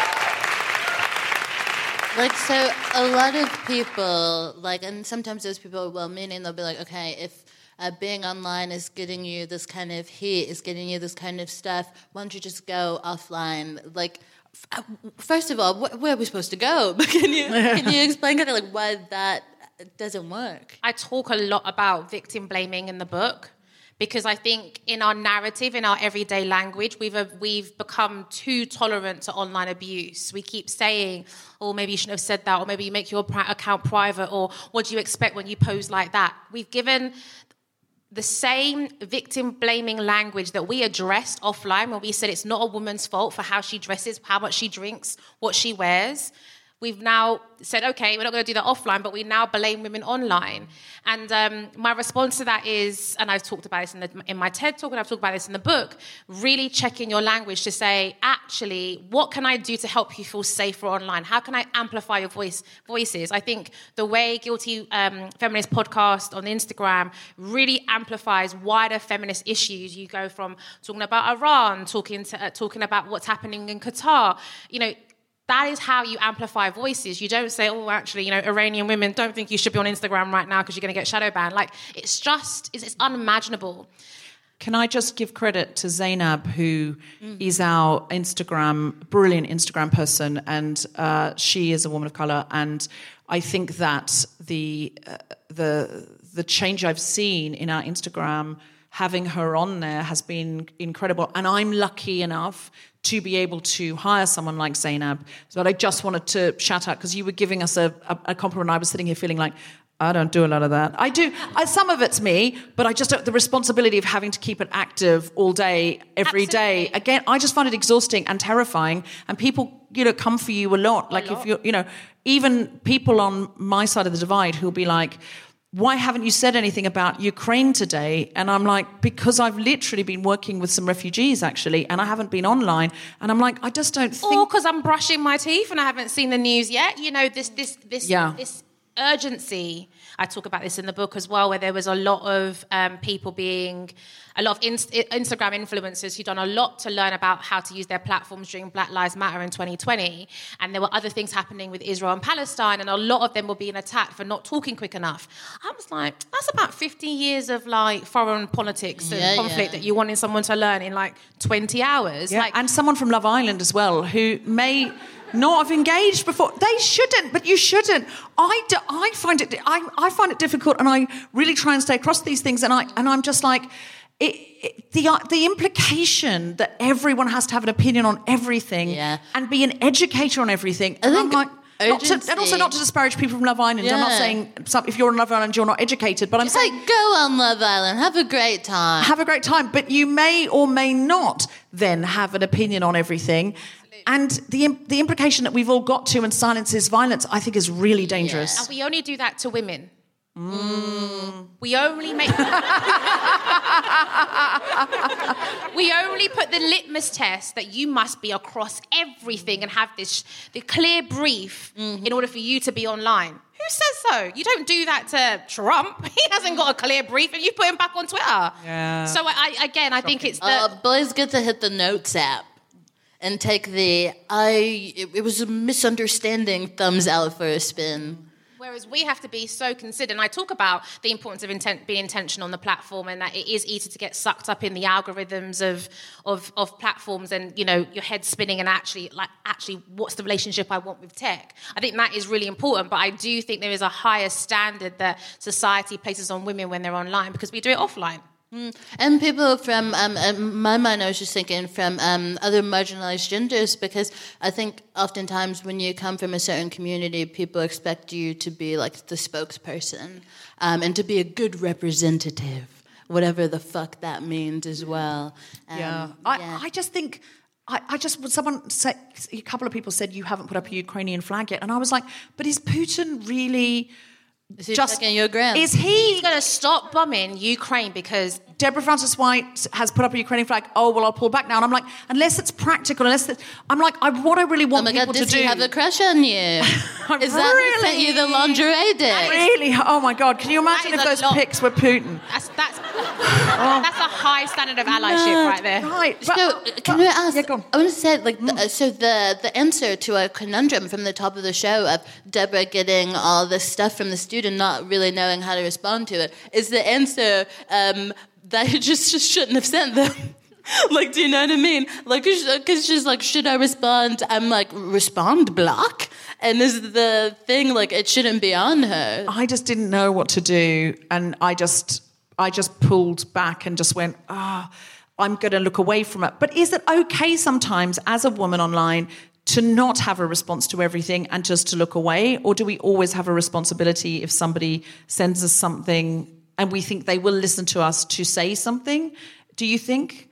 Speaker 7: Like, so a lot of people, like, and sometimes those people are well-meaning, they'll be like, okay, if Uh, being online is getting you this kind of heat, is getting you this kind of stuff, why don't you just go offline? Like, f- first of all, wh- where are we supposed to go? can you can you explain kind of like why that doesn't work?
Speaker 11: I talk a lot about victim blaming in the book, because I think in our narrative, in our everyday language, we've uh, we've become too tolerant to online abuse. We keep saying, oh, maybe you shouldn't have said that, or maybe you make your pri- account private, or what do you expect when you pose like that? We've given the same victim-blaming language that we addressed offline when we said it's not a woman's fault for how she dresses, how much she drinks, what she wears. We've now said, okay, we're not going to do that offline, but we now blame women online. And um, my response to that is, and I've talked about this in, the, in my TED Talk, and I've talked about this in the book, really checking your language to say, actually, what can I do to help you feel safer online? How can I amplify your voice voices? I think the way Guilty um, Feminist Podcast on Instagram really amplifies wider feminist issues. You go from talking about Iran, talking to, uh, talking about what's happening in Qatar, you know, that is how you amplify voices. You don't say, oh, actually, you know, Iranian women don't think you should be on Instagram right now because you're going to get shadow banned. Like, it's just, it's, it's unimaginable.
Speaker 8: Can I just give credit to Zainab, who mm. is our Instagram, brilliant Instagram person, and uh, she is a woman of colour. And I think that the uh, the the change I've seen in our Instagram, having her on there, has been incredible. And I'm lucky enough to be able to hire someone like Zainab. But I just wanted to shout out, because you were giving us a, a, a compliment. I was sitting here feeling like, I don't do a lot of that. I do. I, some of it's me, but I just don't, the responsibility of having to keep it active all day, every
Speaker 11: Absolutely.
Speaker 8: day. Again, I just find it exhausting and terrifying. And people, you know, come for you a lot. Like
Speaker 11: lot.
Speaker 8: if you, you know, even people on my side of the divide who'll be like, why haven't you said anything about Ukraine today? And I'm like, because I've literally been working with some refugees, actually, and I haven't been online. And I'm like, I just don't think...
Speaker 11: Or because I'm brushing my teeth and I haven't seen the news yet. You know, this this this
Speaker 8: Yeah.
Speaker 11: this urgency. I talk about this in the book as well, where there was a lot of um, people being... a lot of inst- Instagram influencers who'd done a lot to learn about how to use their platforms during Black Lives Matter in twenty twenty. And there were other things happening with Israel and Palestine, and a lot of them were being attacked for not talking quick enough. I was like, that's about fifty years of like foreign politics and
Speaker 7: Yeah,
Speaker 11: conflict
Speaker 7: yeah.
Speaker 11: that you wanted someone to learn in like twenty hours.
Speaker 8: Yeah,
Speaker 11: Like,
Speaker 8: and someone from Love Island as well, who may not have engaged before. They shouldn't, but you shouldn't. I, do, I find it I, I find it difficult, and I really try and stay across these things, and I and I'm just like, it, it, the uh, the implication that everyone has to have an opinion on everything
Speaker 7: Yeah.
Speaker 8: and be an educator on everything.
Speaker 7: I
Speaker 8: And
Speaker 7: think
Speaker 8: I'm like, not to, and also
Speaker 7: urgency-
Speaker 8: not to disparage people from Love Island. I'm not
Speaker 7: Yeah.
Speaker 8: saying some, if you're on Love Island you're not educated, but I'm
Speaker 7: It's
Speaker 8: saying
Speaker 7: like, go on Love Island, have a great time.
Speaker 8: have a great time, but you may or may not then have an opinion on everything. And the im- the implication that we've all got to, and silence is violence, I think is really dangerous.
Speaker 11: and we only do that to women. Mm. We only make... we only put the litmus test that you must be across everything and have this the clear brief in order for you to be online. Who says so? You don't do that to Trump. He hasn't got a clear brief, and you put him back on Twitter.
Speaker 8: Yeah.
Speaker 11: So I, again, I think it's the...
Speaker 7: Uh, boys get to hit the Notes app and take the, I, it, it was a misunderstanding thumbs out for a spin.
Speaker 11: Whereas we have to be so considered. And I talk about the importance of intent, being intentional on the platform, and that it is easy to get sucked up in the algorithms of, of of platforms, and you know your head spinning, and actually like actually what's the relationship I want with tech. I think that is really important, but I do think there is a higher standard that society places on women when they're online because we do it offline.
Speaker 7: Mm. And people from, um, in my mind, I was just thinking from um, other marginalized genders, because I think oftentimes when you come from a certain community, people expect you to be like the spokesperson um, and to be a good representative, whatever the fuck that means as well. Um,
Speaker 8: Yeah, I,
Speaker 7: yeah.
Speaker 8: I just think, I, I just, when someone said, a couple of people said, you haven't put up a Ukrainian flag yet. And I was like, but is Putin really
Speaker 7: Is he
Speaker 8: just,
Speaker 7: checking your gram?
Speaker 8: is he,
Speaker 11: He's going to stop bombing Ukraine because
Speaker 8: Deborah Francis White has put up a Ukrainian flag, oh, well, I'll pull back now. And I'm like, unless it's practical, unless it's, I'm like, I, what I really
Speaker 7: Oh
Speaker 8: want
Speaker 7: my
Speaker 8: people
Speaker 7: God,
Speaker 8: to
Speaker 7: does
Speaker 8: do.
Speaker 7: he have a crush on you? Is that who sent you the lingerie dick?
Speaker 8: Really? Oh my God, can you imagine
Speaker 11: That
Speaker 8: if
Speaker 11: is
Speaker 8: those
Speaker 11: a lot.
Speaker 8: pics were Putin?
Speaker 11: that's that's that's a high standard of allyship right there.
Speaker 8: Right. but-
Speaker 7: So,
Speaker 8: but-
Speaker 7: can I ask?
Speaker 8: Yeah, go on.
Speaker 7: I want to say, like, the, uh, so the the answer to a conundrum from the top of the show of Deborah getting all this stuff from the student, not really knowing how to respond to it, is the answer um, that you just, just shouldn't have sent them. Like, do you know what I mean? Like, because she's like, should I respond? I'm like, respond block? And is the thing, like, it shouldn't be on her.
Speaker 8: I just didn't know what to do, and I just I just pulled back and just went, ah, oh, I'm going to look away from it. But is it okay sometimes as a woman online to not have a response to everything and just to look away? Or do we always have a responsibility if somebody sends us something and we think they will listen to us to say something? Do you think?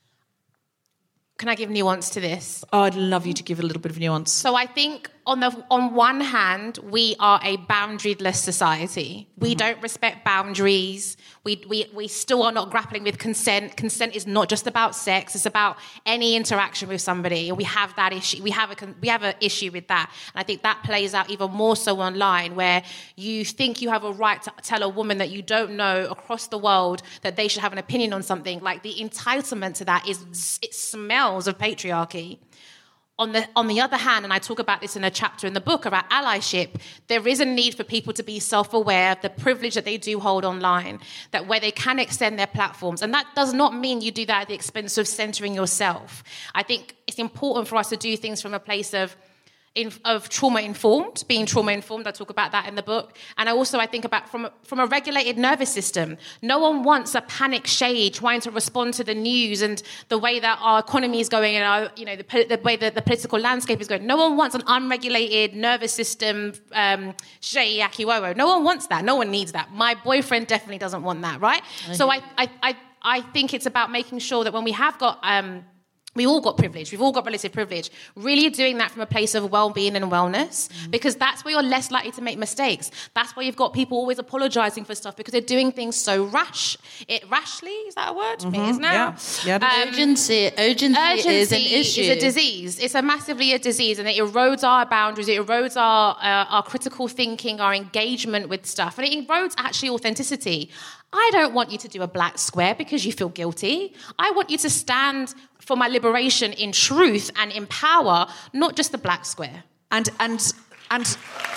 Speaker 11: Can I give nuance to this?
Speaker 8: Oh, I'd love you to give a little bit of nuance.
Speaker 11: So I think on the on one hand, we are a boundaryless society. We mm-hmm. don't respect boundaries. We, we we still are not grappling with consent. Consent is not just about sex. It's about any interaction with somebody. And we have that issue. We have a we have an issue with that. And I think that plays out even more so online, where you think you have a right to tell a woman that you don't know across the world that they should have an opinion on something. Like, the entitlement to that is, it smells of patriarchy. On the on the other hand, and I talk about this in a chapter in the book about allyship, there is a need for people to be self-aware of the privilege that they do hold online, that where they can extend their platforms. And that does not mean you do that at the expense of centering yourself. I think it's important for us to do things from a place of, in, of trauma-informed, being trauma-informed. I talk about that in the book. And I also, I think about from, from a regulated nervous system. No one wants a panic shade trying to respond to the news and the way that our economy is going and our, you know, the, the way that the political landscape is going. No one wants an unregulated nervous system um, shade akiwowo. No one wants that. No one needs that. My boyfriend definitely doesn't want that, right? Okay. So I, I, I, I think it's about making sure that when we have got... Um, We all got privilege. We've all got relative privilege. Really doing that from a place of well-being and wellness, mm. because that's where you're less likely to make mistakes. That's why you've got people always apologising for stuff because they're doing things so rash. It rashly, is that a word? Mm-hmm. It is now.
Speaker 1: Yeah. Yeah.
Speaker 7: Um, urgency. urgency. Urgency is an issue.
Speaker 11: Is a disease. It's a massively a disease, and it erodes our boundaries. It erodes our uh, our critical thinking, our engagement with stuff, and it erodes actually authenticity. I don't want you to do a black square because you feel guilty. I want you to stand for my liberation in truth and in power, not just the black square.
Speaker 8: And and and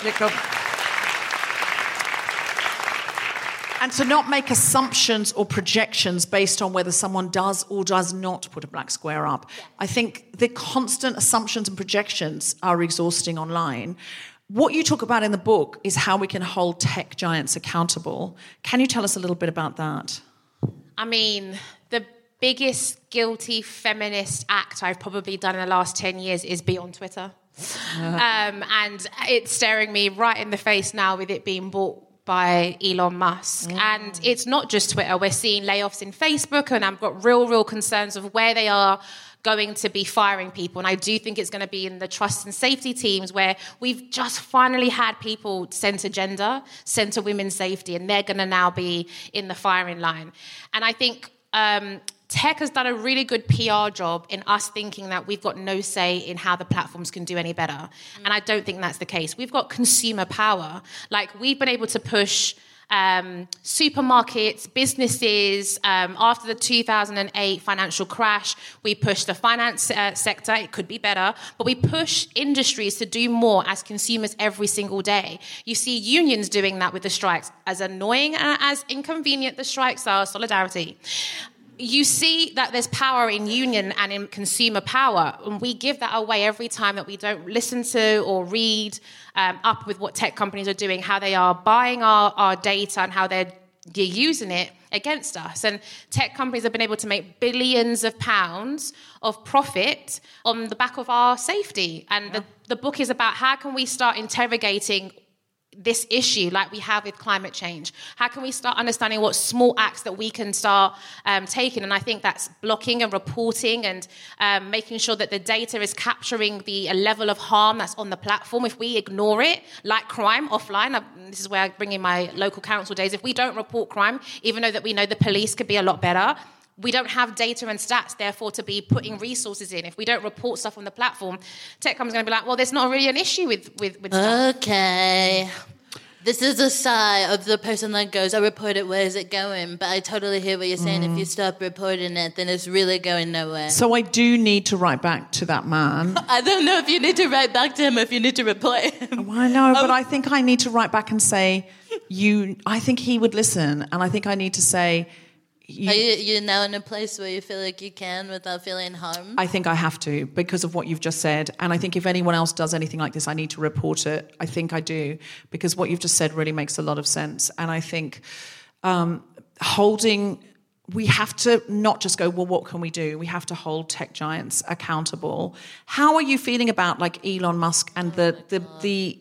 Speaker 8: and to not make assumptions or projections based on whether someone does or does not put a black square up. I think the constant assumptions and projections are exhausting online. What you talk about in the book is how we can hold tech giants accountable. Can you tell us a little bit about that?
Speaker 11: I mean, the biggest guilty feminist act I've probably done in the last ten years is be on Twitter. Uh-huh. Um, and it's staring me right in the face now with it being bought by Elon Musk. Mm. And it's not just Twitter. We're seeing layoffs in Facebook, and I've got real, real concerns of where they are going to be firing people. And I do think it's going to be in the trust and safety teams where we've just finally had people centre gender, centre women's safety, and they're going to now be in the firing line. And I think um, tech has done a really good P R job in us thinking that we've got no say in how the platforms can do any better. Mm. And I don't think that's the case. We've got consumer power. Like, we've been able to push Um, supermarkets, businesses. Um, after the two thousand eight financial crash, we pushed the finance uh, sector. It could be better, but we push industries to do more as consumers every single day. You see unions doing that with the strikes. As annoying and as inconvenient the strikes are, solidarity. You see that there's power in union and in consumer power, and we give that away every time that we don't listen to or read um, up with what tech companies are doing, how they are buying our, our data and how they're, they're using it against us. And tech companies have been able to make billions of pounds of profit on the back of our safety. And yeah. the, the book is about how can we start interrogating this issue like we have with climate change. How can we start understanding what small acts that we can start um, taking? And I think that's blocking and reporting and um, making sure that the data is capturing the a level of harm that's on the platform. If we ignore it, like crime offline, I, this is where I bring in my local council days, if we don't report crime, even though that we know the police could be a lot better, we don't have data and stats, therefore, to be putting resources in. If we don't report stuff on the platform, tech companies are going to be like, well, there's not really an issue with, with, with stuff.
Speaker 7: Okay. This is a sigh of the person that goes, I report it, where is it going? But I totally hear what you're saying. Mm. If you stop reporting it, then it's really going nowhere.
Speaker 8: So I do need to write back to that man.
Speaker 7: I don't know if you need to write back to him or if you need to reply him.
Speaker 8: Well, I know, um, but I think I need to write back and say, you. I think he would listen. And I think I need to say...
Speaker 7: You, Are you you're now in a place where you feel like you can without feeling harmed?
Speaker 8: I think I have to because of what you've just said. And I think if anyone else does anything like this, I need to report it. I think I do because what you've just said really makes a lot of sense. And I think um, holding... We have to not just go, well, what can we do? We have to hold tech giants accountable. How are you feeling about like Elon Musk and the oh the, the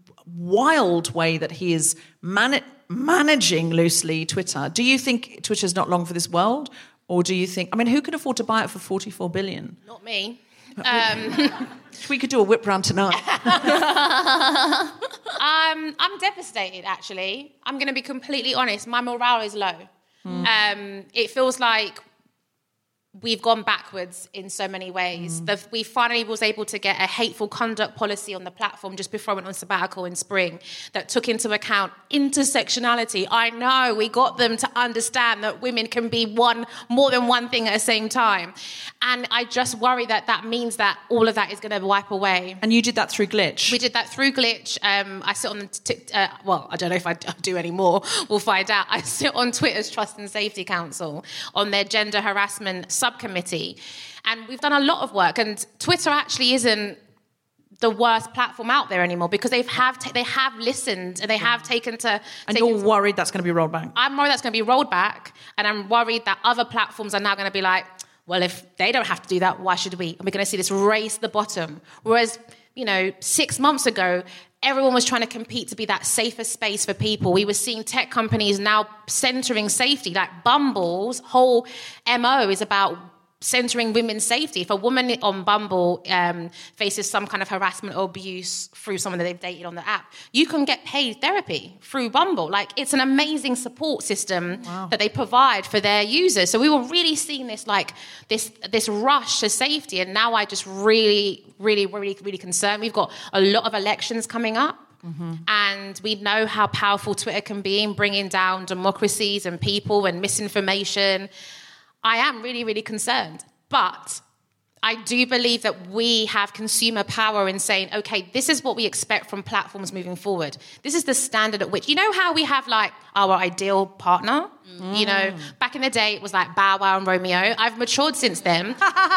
Speaker 8: wild way that he is man- managing loosely Twitter? Do you think Twitter's not long for this world? Or do you think, I mean, who can afford to buy it for forty-four billion?
Speaker 11: Not me. Um,
Speaker 8: we could do a whip round tonight.
Speaker 11: um, I'm devastated, actually. I'm going to be completely honest. My morale is low. Mm. Um, it feels like we've gone backwards in so many ways. Mm. The, we finally was able to get a hateful conduct policy on the platform just before I went on sabbatical in spring that took into account intersectionality. I know we got them to understand that women can be one more than one thing at the same time. And I just worry that that means that all of that is going to wipe away.
Speaker 8: And you did that through Glitch?
Speaker 11: We did that through Glitch. Um, I sit on the... T- uh, well, I don't know if I do anymore. We'll find out. I sit on Twitter's Trust and Safety Council on their gender harassment subcommittee. And we've done a lot of work. And Twitter actually isn't the worst platform out there anymore because they've have ta- they have listened and they have taken to.
Speaker 8: And
Speaker 11: taken
Speaker 8: you're
Speaker 11: to,
Speaker 8: worried that's going to be rolled back.
Speaker 11: I'm worried that's going to be rolled back, and I'm worried that other platforms are now going to be like, well, if they don't have to do that, why should we? And we're going to see this race to the bottom. Whereas, you know, six months ago, everyone was trying to compete to be that safer space for people. We were seeing tech companies now centering safety, like Bumble's whole M O is about centering women's safety. If a woman on Bumble um, faces some kind of harassment or abuse through someone that they've dated on the app, you can get paid therapy through Bumble. Like, it's an amazing support system wow. that they provide for their users. So we were really seeing this, like, this this rush to safety, and now I just really, really, really, really concerned. We've got a lot of elections coming up. Mm-hmm. And we know how powerful Twitter can be in bringing down democracies and people and misinformation. I am really, really concerned. But I do believe that we have consumer power in saying, okay, this is what we expect from platforms moving forward. This is the standard at which, you know how we have like our ideal partner? Mm. You know, back in the day, it was like Bow Wow and Romeo. I've matured since then.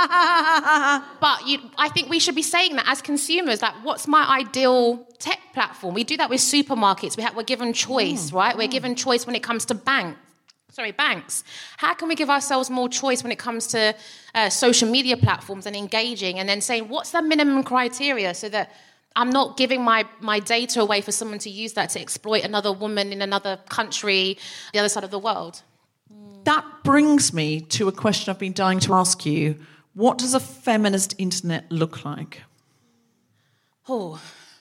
Speaker 11: But you, I think we should be saying that as consumers, like, what's my ideal tech platform? We do that with supermarkets. We have, we're given choice, mm. right? We're given choice when it comes to banks. Sorry, banks. How can we give ourselves more choice when it comes to uh, social media platforms and engaging, and then saying, what's the minimum criteria so that I'm not giving my, my data away for someone to use that to exploit another woman in another country, the other side of the world?
Speaker 8: That brings me to a question I've been dying to ask you. What does a feminist internet look like?
Speaker 11: Oh,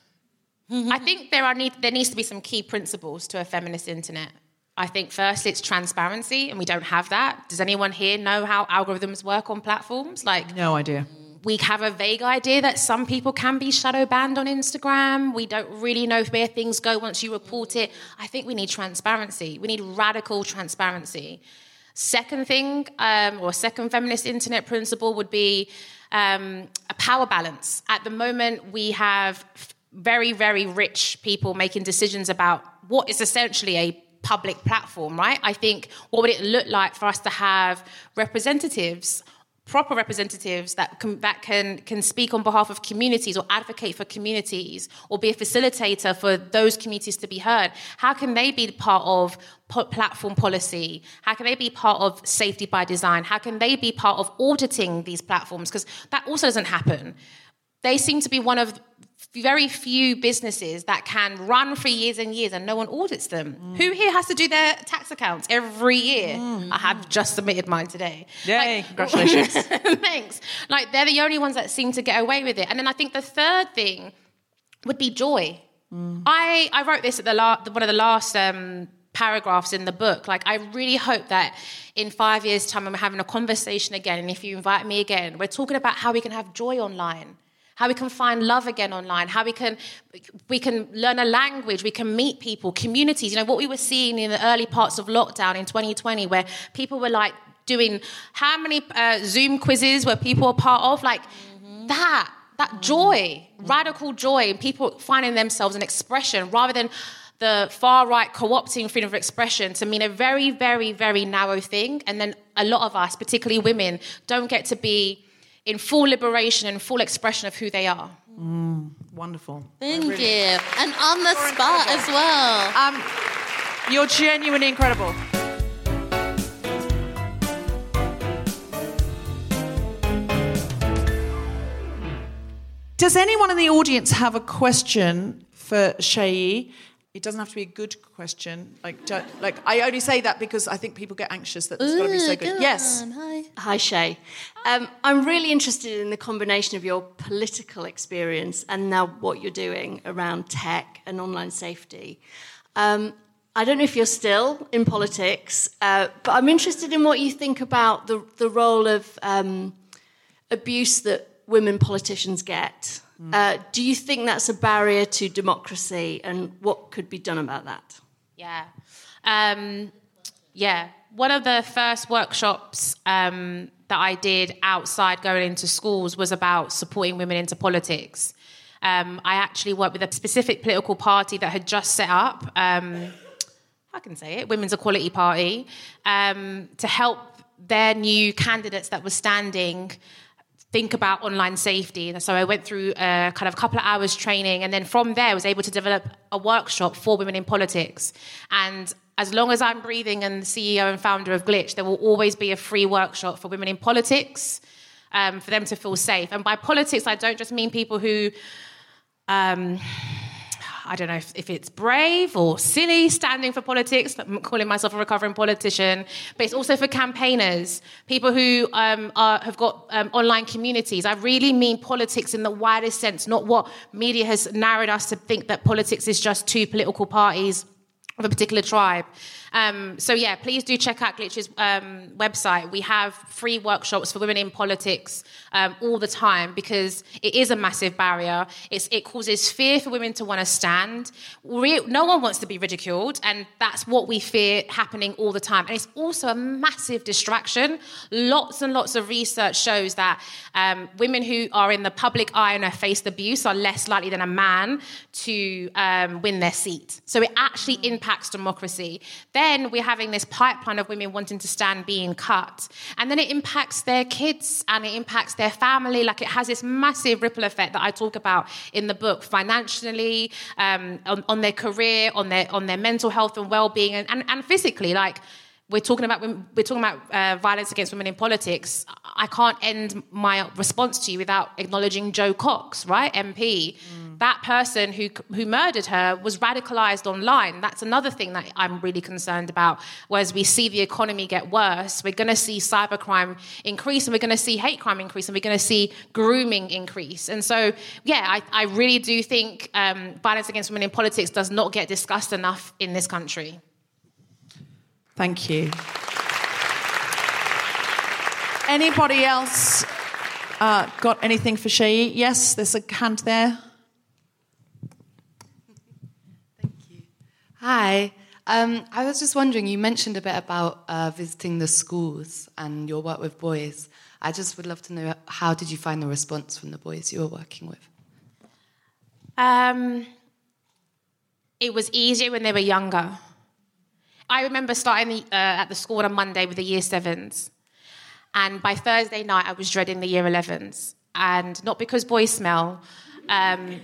Speaker 11: I think there are need, there needs to be some key principles to a feminist internet. I think first it's transparency, and we don't have that. Does anyone here know how algorithms work on platforms? Like,
Speaker 8: no idea.
Speaker 11: We have a vague idea that some people can be shadow banned on Instagram. We don't really know where things go once you report it. I think we need transparency. We need radical transparency. Second thing, um, or second feminist internet principle would be um, a power balance. At the moment, we have very, very rich people making decisions about what is essentially a public platform, right? I think, what would it look like for us to have representatives, proper representatives that can, that can can speak on behalf of communities or advocate for communities or be a facilitator for those communities to be heard? How can they be part of platform policy? How can they be part of safety by design? How can they be part of auditing these platforms? Because that also doesn't happen. They seem to be one of very few businesses that can run for years and years and no one audits them. Mm. Who here has to do their tax accounts every year? Mm. I have just submitted mine today.
Speaker 8: Yay,
Speaker 11: like,
Speaker 8: congratulations.
Speaker 11: Thanks. Like, they're the only ones that seem to get away with it. And then I think the third thing would be joy. Mm. I, I wrote this at the la- one of the last um, paragraphs in the book. Like, I really hope that in five years' time when we're having a conversation again, and if you invite me again, we're talking about how we can have joy online. How we can find love again online, how we can we can learn a language, we can meet people, communities. You know, what we were seeing in the early parts of lockdown in twenty twenty, where people were like doing how many uh, Zoom quizzes were people a part of? Like mm-hmm. that, that mm-hmm. joy, mm-hmm. radical joy, and people finding themselves an expression rather than the far right co-opting freedom of expression to mean a very, very, very narrow thing. And then a lot of us, particularly women, don't get to be in full liberation and full expression of who they are.
Speaker 8: Mm, wonderful.
Speaker 7: Thank really you. And on the spot incredible. As well.
Speaker 8: Um, you're genuinely incredible. Does anyone in the audience have a question for Shayi? It doesn't have to be a good question. Like, don't, like I only say that because I think people get anxious that it's got to be so good. Yes.
Speaker 12: On. Hi. Hi, Shay. Um, I'm really interested in the combination of your political experience and now what you're doing around tech and online safety. Um, I don't know if you're still in politics, uh, but I'm interested in what you think about the, the role of um, abuse that women politicians get. Uh, do you think that's a barrier to democracy, and what could be done about that?
Speaker 11: Yeah. Um, yeah. One of the first workshops um, that I did outside going into schools was about supporting women into politics. Um, I actually worked with a specific political party that had just set up, um, I can say it, Women's Equality Party, um, to help their new candidates that were standing think about online safety. And so I went through a kind of couple of hours training, and then from there I was able to develop a workshop for women in politics. And as long as I'm breathing and the C E O and founder of Glitch, there will always be a free workshop for women in politics, um, for them to feel safe. And by politics, I don't just mean people who, um, I don't know if, if it's brave or silly standing for politics. I'm calling myself a recovering politician. But it's also for campaigners, people who um, are, have got um, online communities. I really mean politics in the widest sense, not what media has narrowed us to think that politics is just two political parties of a particular tribe. Um, so yeah, please do check out Glitch's um, website. We have free workshops for women in politics um, all the time, because it is a massive barrier. It's, it causes fear for women to want to stand. We, no one wants to be ridiculed, and that's what we fear happening all the time. And it's also a massive distraction. Lots and lots of research shows that um, women who are in the public eye and have faced abuse are less likely than a man to um, win their seat. So it actually impacts democracy. Then we're having this pipeline of women wanting to stand being cut. And then it impacts their kids and it impacts their family. Like, it has this massive ripple effect that I talk about in the book, financially, um, on, on their career, on their on their mental health and well-being, and, and, and physically. Like, we're talking about we're talking about uh, violence against women in politics. I can't end my response to you without acknowledging Jo Cox, right, M P. Mm. That person who who murdered her was radicalised online. That's another thing that I'm really concerned about. Whereas we see the economy get worse, we're going to see cybercrime increase, and we're going to see hate crime increase, and we're going to see grooming increase. And so, yeah, I, I really do think um, violence against women in politics does not get discussed enough in this country.
Speaker 8: Thank you. Anybody else uh, got anything for Shayi? Yes, there's a hand there.
Speaker 13: Thank you. Hi. Um, I was just wondering, you mentioned a bit about uh, visiting the schools and your work with boys. I just would love to know, how did you find the response from the boys you were working with?
Speaker 11: Um, it was easier when they were younger. I remember starting the, uh, at the school on a Monday with the year sevens. And by Thursday night, I was dreading the year elevens. And not because boys smell, um,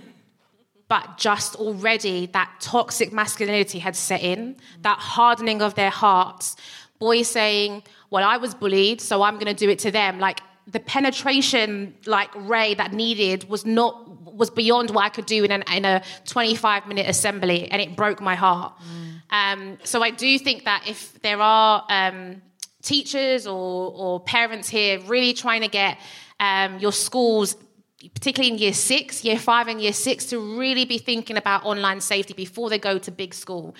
Speaker 11: but just already that toxic masculinity had set in, that hardening of their hearts. Boys saying, well, I was bullied, so I'm going to do it to them. Like, the penetration, like, ray that needed was not was beyond what I could do in, an, in a twenty-five minute assembly, and it broke my heart. Mm. Um, so I do think that if there are um, teachers or, or parents here really trying to get um, your schools, particularly in year six, year five and year six, to really be thinking about online safety before they go to big school.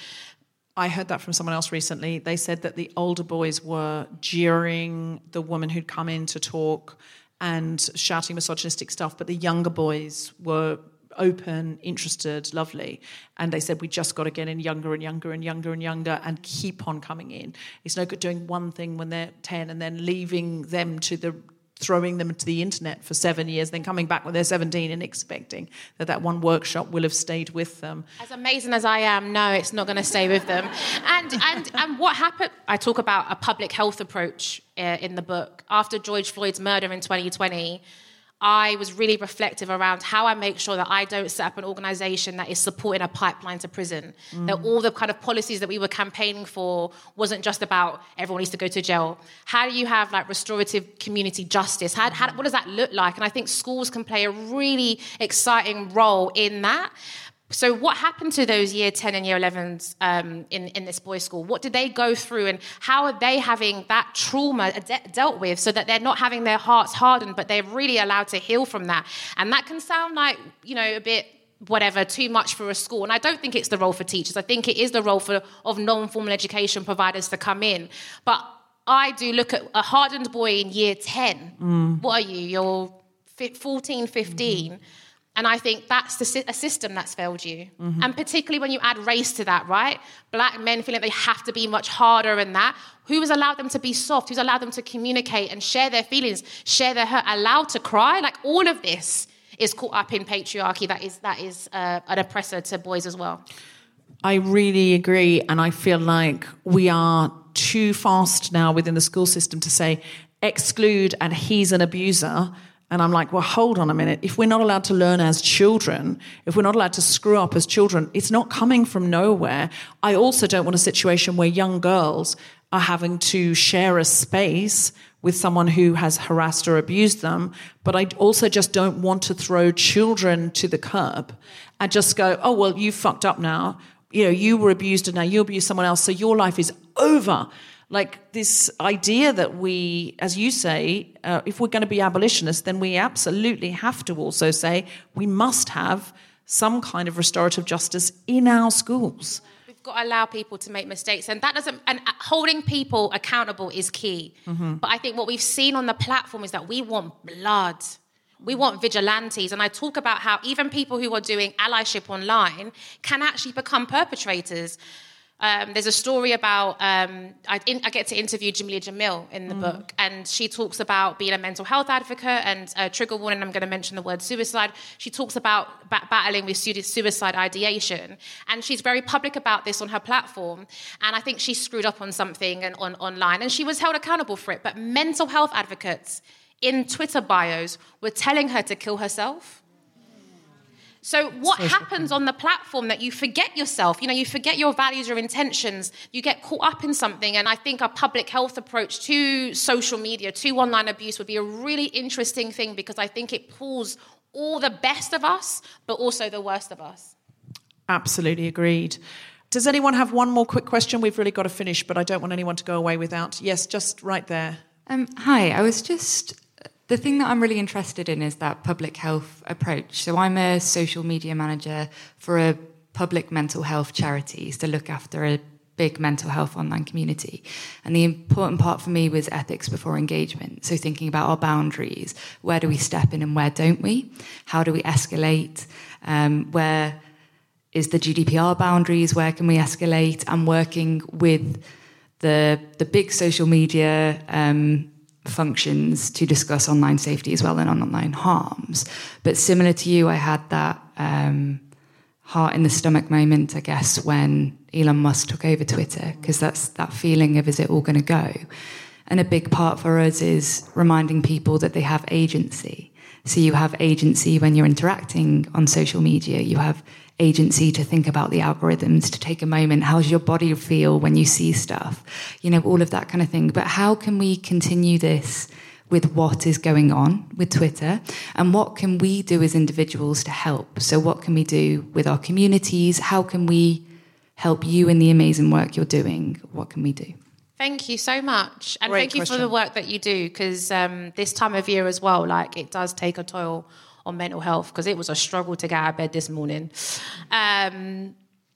Speaker 8: I heard that from someone else recently. They said that the older boys were jeering the woman who'd come in to talk and shouting misogynistic stuff, but the younger boys were open, interested, lovely. And they said, we just got to get in younger and younger and younger and younger and keep on coming in. It's no good doing one thing when they're ten and then leaving them to the throwing them to the internet for seven years, then coming back when they're seventeen and expecting that that one workshop will have stayed with them.
Speaker 11: As amazing as I am, no, it's not going to stay with them. And and and what happened, I talk about a public health approach uh, in the book. After George Floyd's murder in twenty twenty, I was really reflective around how I make sure that I don't set up an organisation that is supporting a pipeline to prison. Mm. That all the kind of policies that we were campaigning for wasn't just about everyone needs to go to jail. How do you have, like, restorative community justice? How, how, what does that look like? And I think schools can play a really exciting role in that. So what happened to those year ten and year elevens um, in, in this boys' school? What did they go through, and how are they having that trauma de- dealt with so that they're not having their hearts hardened, but they're really allowed to heal from that? And that can sound like, you know, a bit whatever, too much for a school. And I don't think it's the role for teachers. I think it is the role for of non-formal education providers to come in. But I do look at a hardened boy in year ten. Mm. What are you? You're fourteen, fifteen. Mm-hmm. And I think that's the, a system that's failed you. Mm-hmm. And particularly when you add race to that, right? Black men feeling like they have to be much harder and that. Who has allowed them to be soft? Who's allowed them to communicate and share their feelings, share their hurt, allowed to cry? Like, all of this is caught up in patriarchy that is, that is uh, an oppressor to boys as well.
Speaker 8: I really agree. And I feel like we are too fast now within the school system to say, exclude and he's an abuser, And I'm like, well, hold on a minute. If we're not allowed to learn as children, if we're not allowed to screw up as children, it's not coming from nowhere. I also don't want a situation where young girls are having to share a space with someone who has harassed or abused them. But I also just don't want to throw children to the curb and just go, oh, well, you fucked up now. You know, you were abused and now you abuse someone else, so your life is over. Like this idea that we, as you say, uh, if we're going to be abolitionists, then we absolutely have to also say we must have some kind of restorative justice in our schools.
Speaker 11: We've got to allow people to make mistakes, and that doesn't. And holding people accountable is key. Mm-hmm. But I think what we've seen on the platform is that we want blood. We want vigilantes. And I talk about how even people who are doing allyship online can actually become perpetrators. Um, there's a story about, um, I, in, I get to interview Jameela Jamil in the mm. book, and she talks about being a mental health advocate, and uh, trigger warning, I'm going to mention the word suicide. She talks about ba- battling with suicide ideation, and she's very public about this on her platform, and I think she screwed up on something and on online, and she was held accountable for it. But mental health advocates in Twitter bios were telling her to kill herself. So what so happens on the platform that you forget yourself, you know, you forget your values, your intentions, you get caught up in something. And I think a public health approach to social media, to online abuse would be a really interesting thing, because I think it pulls all the best of us, but also the worst of us.
Speaker 8: Absolutely agreed. Does anyone have one more quick question? We've really got to finish, but I don't want anyone to go away without. Yes, just right there.
Speaker 14: Um, hi, I was just... The thing that I'm really interested in is that public health approach. So I'm a social media manager for a public mental health charity to look after a big mental health online community. And the important part for me was ethics before engagement. So thinking about our boundaries. Where do we step in and where don't we? How do we escalate? Um, where is the G D P R boundaries? Where can we escalate? And working with the, the big social media um functions to discuss online safety as well and online harms. But similar to you, I had that um, heart in the stomach moment, I guess, when Elon Musk took over Twitter, because that's that feeling of, is it all going to go? And a big part for us is reminding people that they have agency. So you have agency when you're interacting on social media. You have agency to think about the algorithms, to take a moment. How's your body feel when you see stuff? You know, all of that kind of thing. But how can we continue this with what is going on with Twitter? And what can we do as individuals to help? So what can we do with our communities? How can we help you in the amazing work you're doing? What can we do?
Speaker 11: Thank you so much. And
Speaker 8: Great
Speaker 11: thank you
Speaker 8: question.
Speaker 11: for the work that you do, because um, this time of year as well, like, it does take a toll on mental health, because it was a struggle to get out of bed this morning. Um,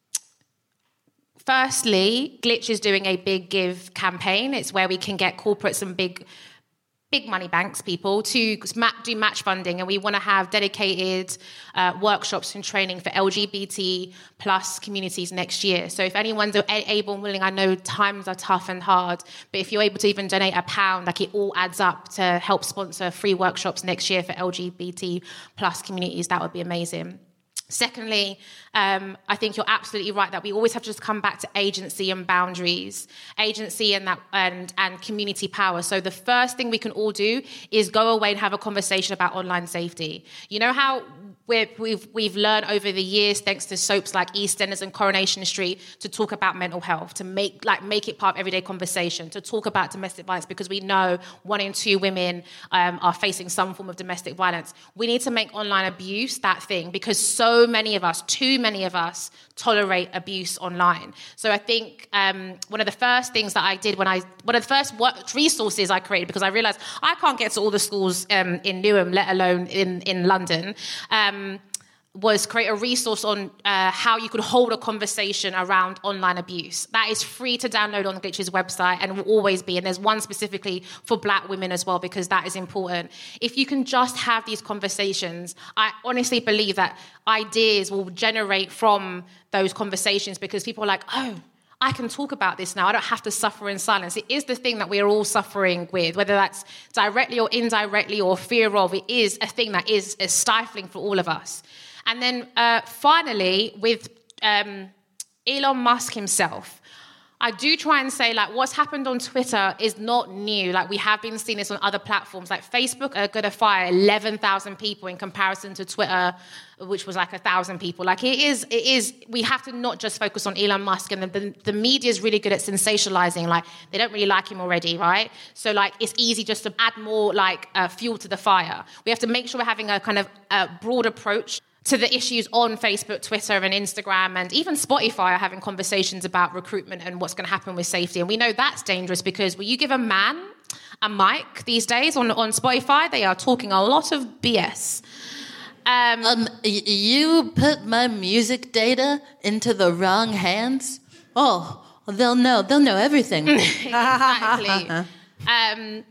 Speaker 11: firstly, Glitch is doing a big give campaign. It's where we can get corporates and big big money banks, people, to do match funding, and we want to have dedicated uh, workshops and training for L G B T plus communities next year. So if anyone's able and willing, I know times are tough and hard, but if you're able to even donate a pound, like, it all adds up to help sponsor free workshops next year for L G B T plus communities. That would be amazing. Secondly, um, I think you're absolutely right that we always have to just come back to agency and boundaries, agency and that and, and community power. So the first thing we can all do is go away and have a conversation about online safety. You know how we're, we've we've learned over the years, thanks to soaps like EastEnders and Coronation Street, to talk about mental health, to make like make it part of everyday conversation, to talk about domestic violence, because we know one in two women um, are facing some form of domestic violence. We need to make online abuse that thing, because so many of us, too many of us, tolerate abuse online. So I think um, one of the first things that I did when I, one of the first work, resources I created, because I realised I can't get to all the schools um, in Newham, let alone in, in London, um, was create a resource on uh, how you could hold a conversation around online abuse. That is free to download on the Glitch's website and will always be. And there's one specifically for Black women as well, because that is important. If you can just have these conversations, I honestly believe that ideas will generate from those conversations, because people are like, oh, I can talk about this now. I don't have to suffer in silence. It is the thing that we are all suffering with, whether that's directly or indirectly or fear of. It is a thing that is, is stifling for all of us. And then uh, finally, with um, Elon Musk himself, I do try and say, like, what's happened on Twitter is not new. Like, we have been seeing this on other platforms. Like, Facebook are going to fire eleven thousand people in comparison to Twitter, which was like one thousand people. Like, it is, it is, we have to not just focus on Elon Musk. And the, the, the media is really good at sensationalizing. Like, they don't really like him already, right? So, like, it's easy just to add more, like, uh, fuel to the fire. We have to make sure we're having a kind of uh, broad approach to the issues on Facebook, Twitter, and Instagram, and even Spotify are having conversations about recruitment and what's going to happen with safety. And we know that's dangerous because when you give a man a mic these days on, on Spotify, they are talking a lot of B S. Um,
Speaker 7: um, y- you put my music data into the wrong hands? Oh, they'll know. They'll know everything.
Speaker 11: Exactly. um,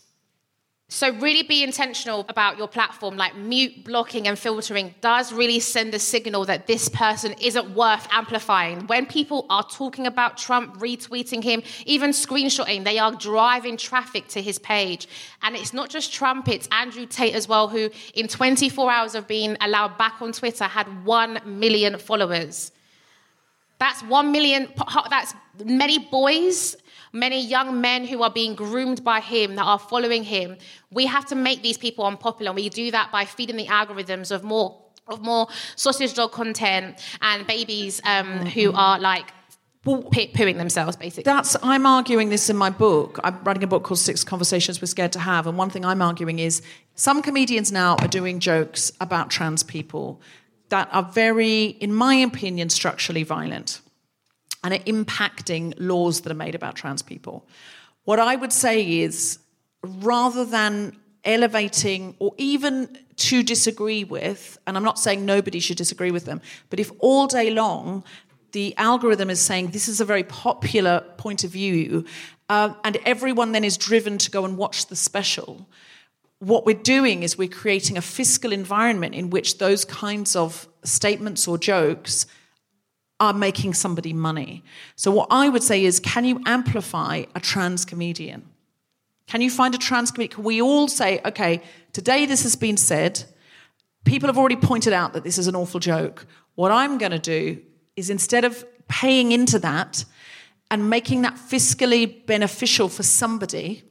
Speaker 11: So really be intentional about your platform, like mute, blocking and filtering does really send a signal that this person isn't worth amplifying. When people are talking about Trump, retweeting him, even screenshotting, they are driving traffic to his page. And it's not just Trump, it's Andrew Tate as well, who in twenty-four hours of being allowed back on Twitter had one million followers. That's one million, that's many boys, many young men who are being groomed by him, that are following him. We have to make these people unpopular. And we do that by feeding the algorithms of more of more sausage dog content and babies um, who are like poo- pooing themselves, basically.
Speaker 8: That's, I'm arguing this in my book. I'm writing a book called Six Conversations We're Scared to Have. And one thing I'm arguing is some comedians now are doing jokes about trans people that are very, in my opinion, structurally violent and are impacting laws that are made about trans people. What I would say is, rather than elevating or even to disagree with, and I'm not saying nobody should disagree with them, but if all day long the algorithm is saying this is a very popular point of view, uh, and everyone then is driven to go and watch the special, what we're doing is we're creating a fiscal environment in which those kinds of statements or jokes are making somebody money. So what I would say is, can you amplify a trans comedian? Can you find a trans comedian? Can we all say, okay, today this has been said, people have already pointed out that this is an awful joke. What I'm going to do is, instead of paying into that and making that fiscally beneficial for somebody,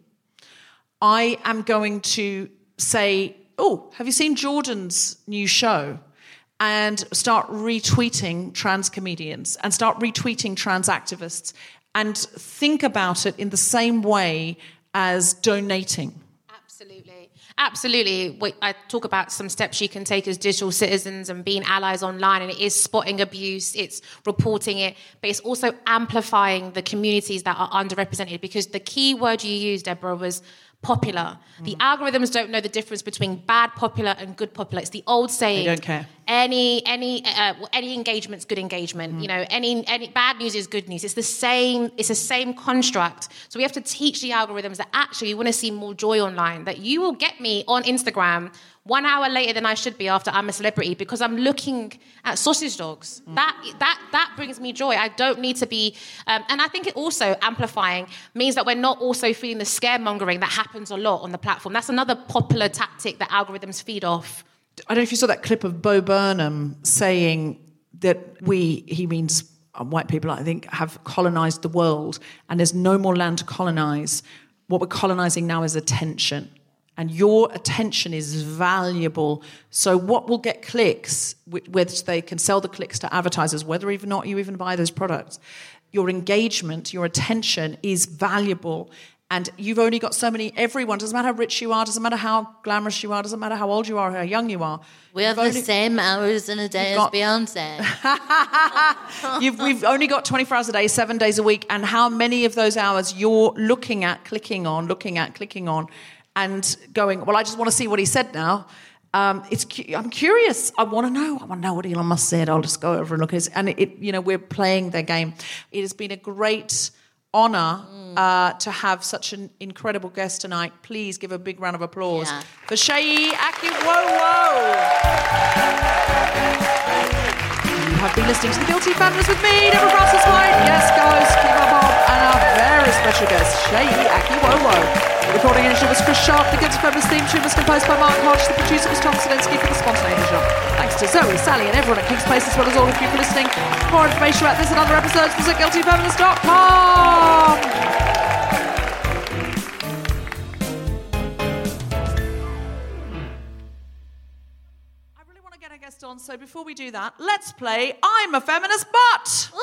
Speaker 8: I am going to say, oh, have you seen Jordan's new show? And start retweeting trans comedians and start retweeting trans activists and think about it in the same way as donating.
Speaker 11: Absolutely. Absolutely. We, I talk about some steps you can take as digital citizens and being allies online, and it is spotting abuse, it's reporting it, but it's also amplifying the communities that are underrepresented, because the key word you used, Deborah, was popular. Mm. The algorithms don't know the difference between bad popular and good popular. It's the old saying.
Speaker 8: They don't care.
Speaker 11: Any any uh, any engagement's good engagement. Mm. You know, any any bad news is good news. It's the same. It's the same construct. So we have to teach the algorithms that actually we want to see more joy online. That you will get me on Instagram one hour later than I should be after I'm a celebrity because I'm looking at sausage dogs. Mm. That that that brings me joy. I don't need to be, um, and I think it also amplifying means that we're not also feeling the scaremongering that happens a lot on the platform. That's another popular tactic that algorithms feed off.
Speaker 8: I don't know if you saw that clip of Bo Burnham saying that we, he means white people, I think, have colonised the world and there's no more land to colonise. What we're colonising now is attention. And your attention is valuable. So what will get clicks, which they can sell the clicks to advertisers, whether or not you even buy those products, your engagement, your attention is valuable. And you've only got so many, everyone, doesn't matter how rich you are, doesn't matter how glamorous you are, doesn't matter how old you are, or how young you are.
Speaker 7: We have
Speaker 8: only,
Speaker 7: the same hours in a day as
Speaker 8: got,
Speaker 7: Beyonce.
Speaker 8: You've, we've only got twenty-four hours a day, seven days a week, and how many of those hours you're looking at, clicking on, looking at, clicking on, and going, well, I just want to see what he said now. Um, it's. I'm curious. I want to know. I want to know what Elon Musk said. I'll just go over and look at it. And, it, you know, we're playing their game. It has been a great honour mm. uh, to have such an incredible guest tonight. Please give a big round of applause yeah. for Seyi Akiwowo. You have been listening to The Guilty Feminist with me, Deborah Frances-White, yes, guys, Kiva Bob, and our very special special guest, Shay Akiwowo. The recording engineer was Chris Sharp. The Guilty Feminist theme tune was composed by Mark Hodge. The producer was Tom Selinsky for the Spontaneous Shop. Thanks to Zoe, Sally, and everyone at King's Place, as well as all of you for listening. For more information about this and other episodes, visit guilty feminist dot com. On, so before we do that, let's play I'm a Feminist But!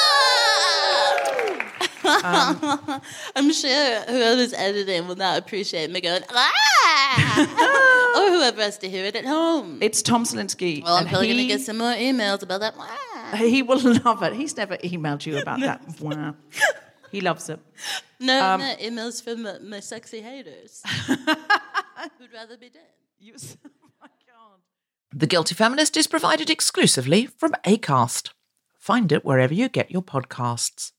Speaker 7: um, I'm sure whoever's editing will not appreciate me going, ah! Or whoever has to hear it at home.
Speaker 8: It's Tom Selinsky.
Speaker 7: Well, I'm probably he, going to get some more emails about that. Wah.
Speaker 8: He will love it. He's never emailed you about that. Wah. He loves it.
Speaker 7: No,
Speaker 8: um,
Speaker 7: no, emails from my, my sexy haters who'd rather be dead.
Speaker 8: You, oh my God.
Speaker 1: The Guilty Feminist is provided exclusively from Acast. Find it wherever you get your podcasts.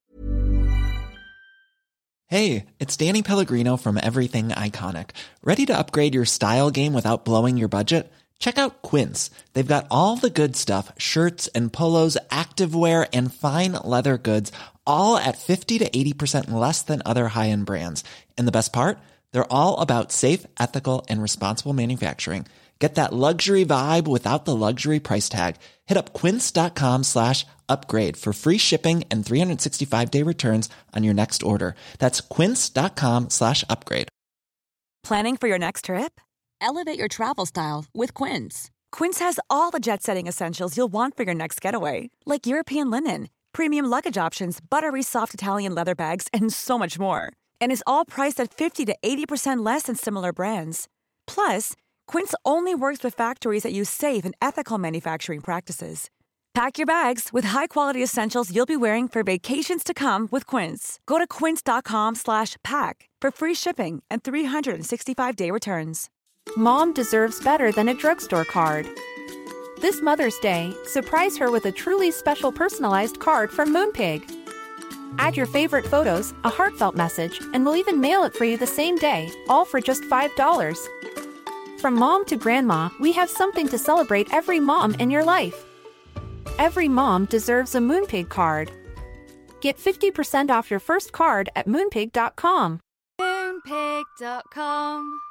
Speaker 15: Hey, it's Danny Pellegrino from Everything Iconic. Ready to upgrade your style game without blowing your budget? Check out Quince. They've got all the good stuff, shirts and polos, activewear, and fine leather goods, all at fifty to eighty percent less than other high-end brands. And the best part? They're all about safe, ethical, and responsible manufacturing. Get that luxury vibe without the luxury price tag. Hit up quince.com slash upgrade for free shipping and three sixty-five day returns on your next order. That's quince.com slash upgrade.
Speaker 5: Planning for your next trip? Elevate your travel style with Quince. Quince has all the jet-setting essentials you'll want for your next getaway, like European linen, premium luggage options, buttery soft Italian leather bags, and so much more. And is all priced at fifty to eighty percent less than similar brands. Plus, Quince only works with factories that use safe and ethical manufacturing practices. Pack your bags with high-quality essentials you'll be wearing for vacations to come with Quince. Go to quince.com slash pack for free shipping and three sixty-five day returns.
Speaker 6: Mom deserves better than a drugstore card. This Mother's Day, surprise her with a truly special personalized card from Moonpig. Add your favorite photos, a heartfelt message, and we'll even mail it for you the same day, all for just five dollars. From mom to grandma, we have something to celebrate every mom in your life. Every mom deserves a Moonpig card. Get fifty percent off your first card at moonpig dot com.
Speaker 16: moonpig dot com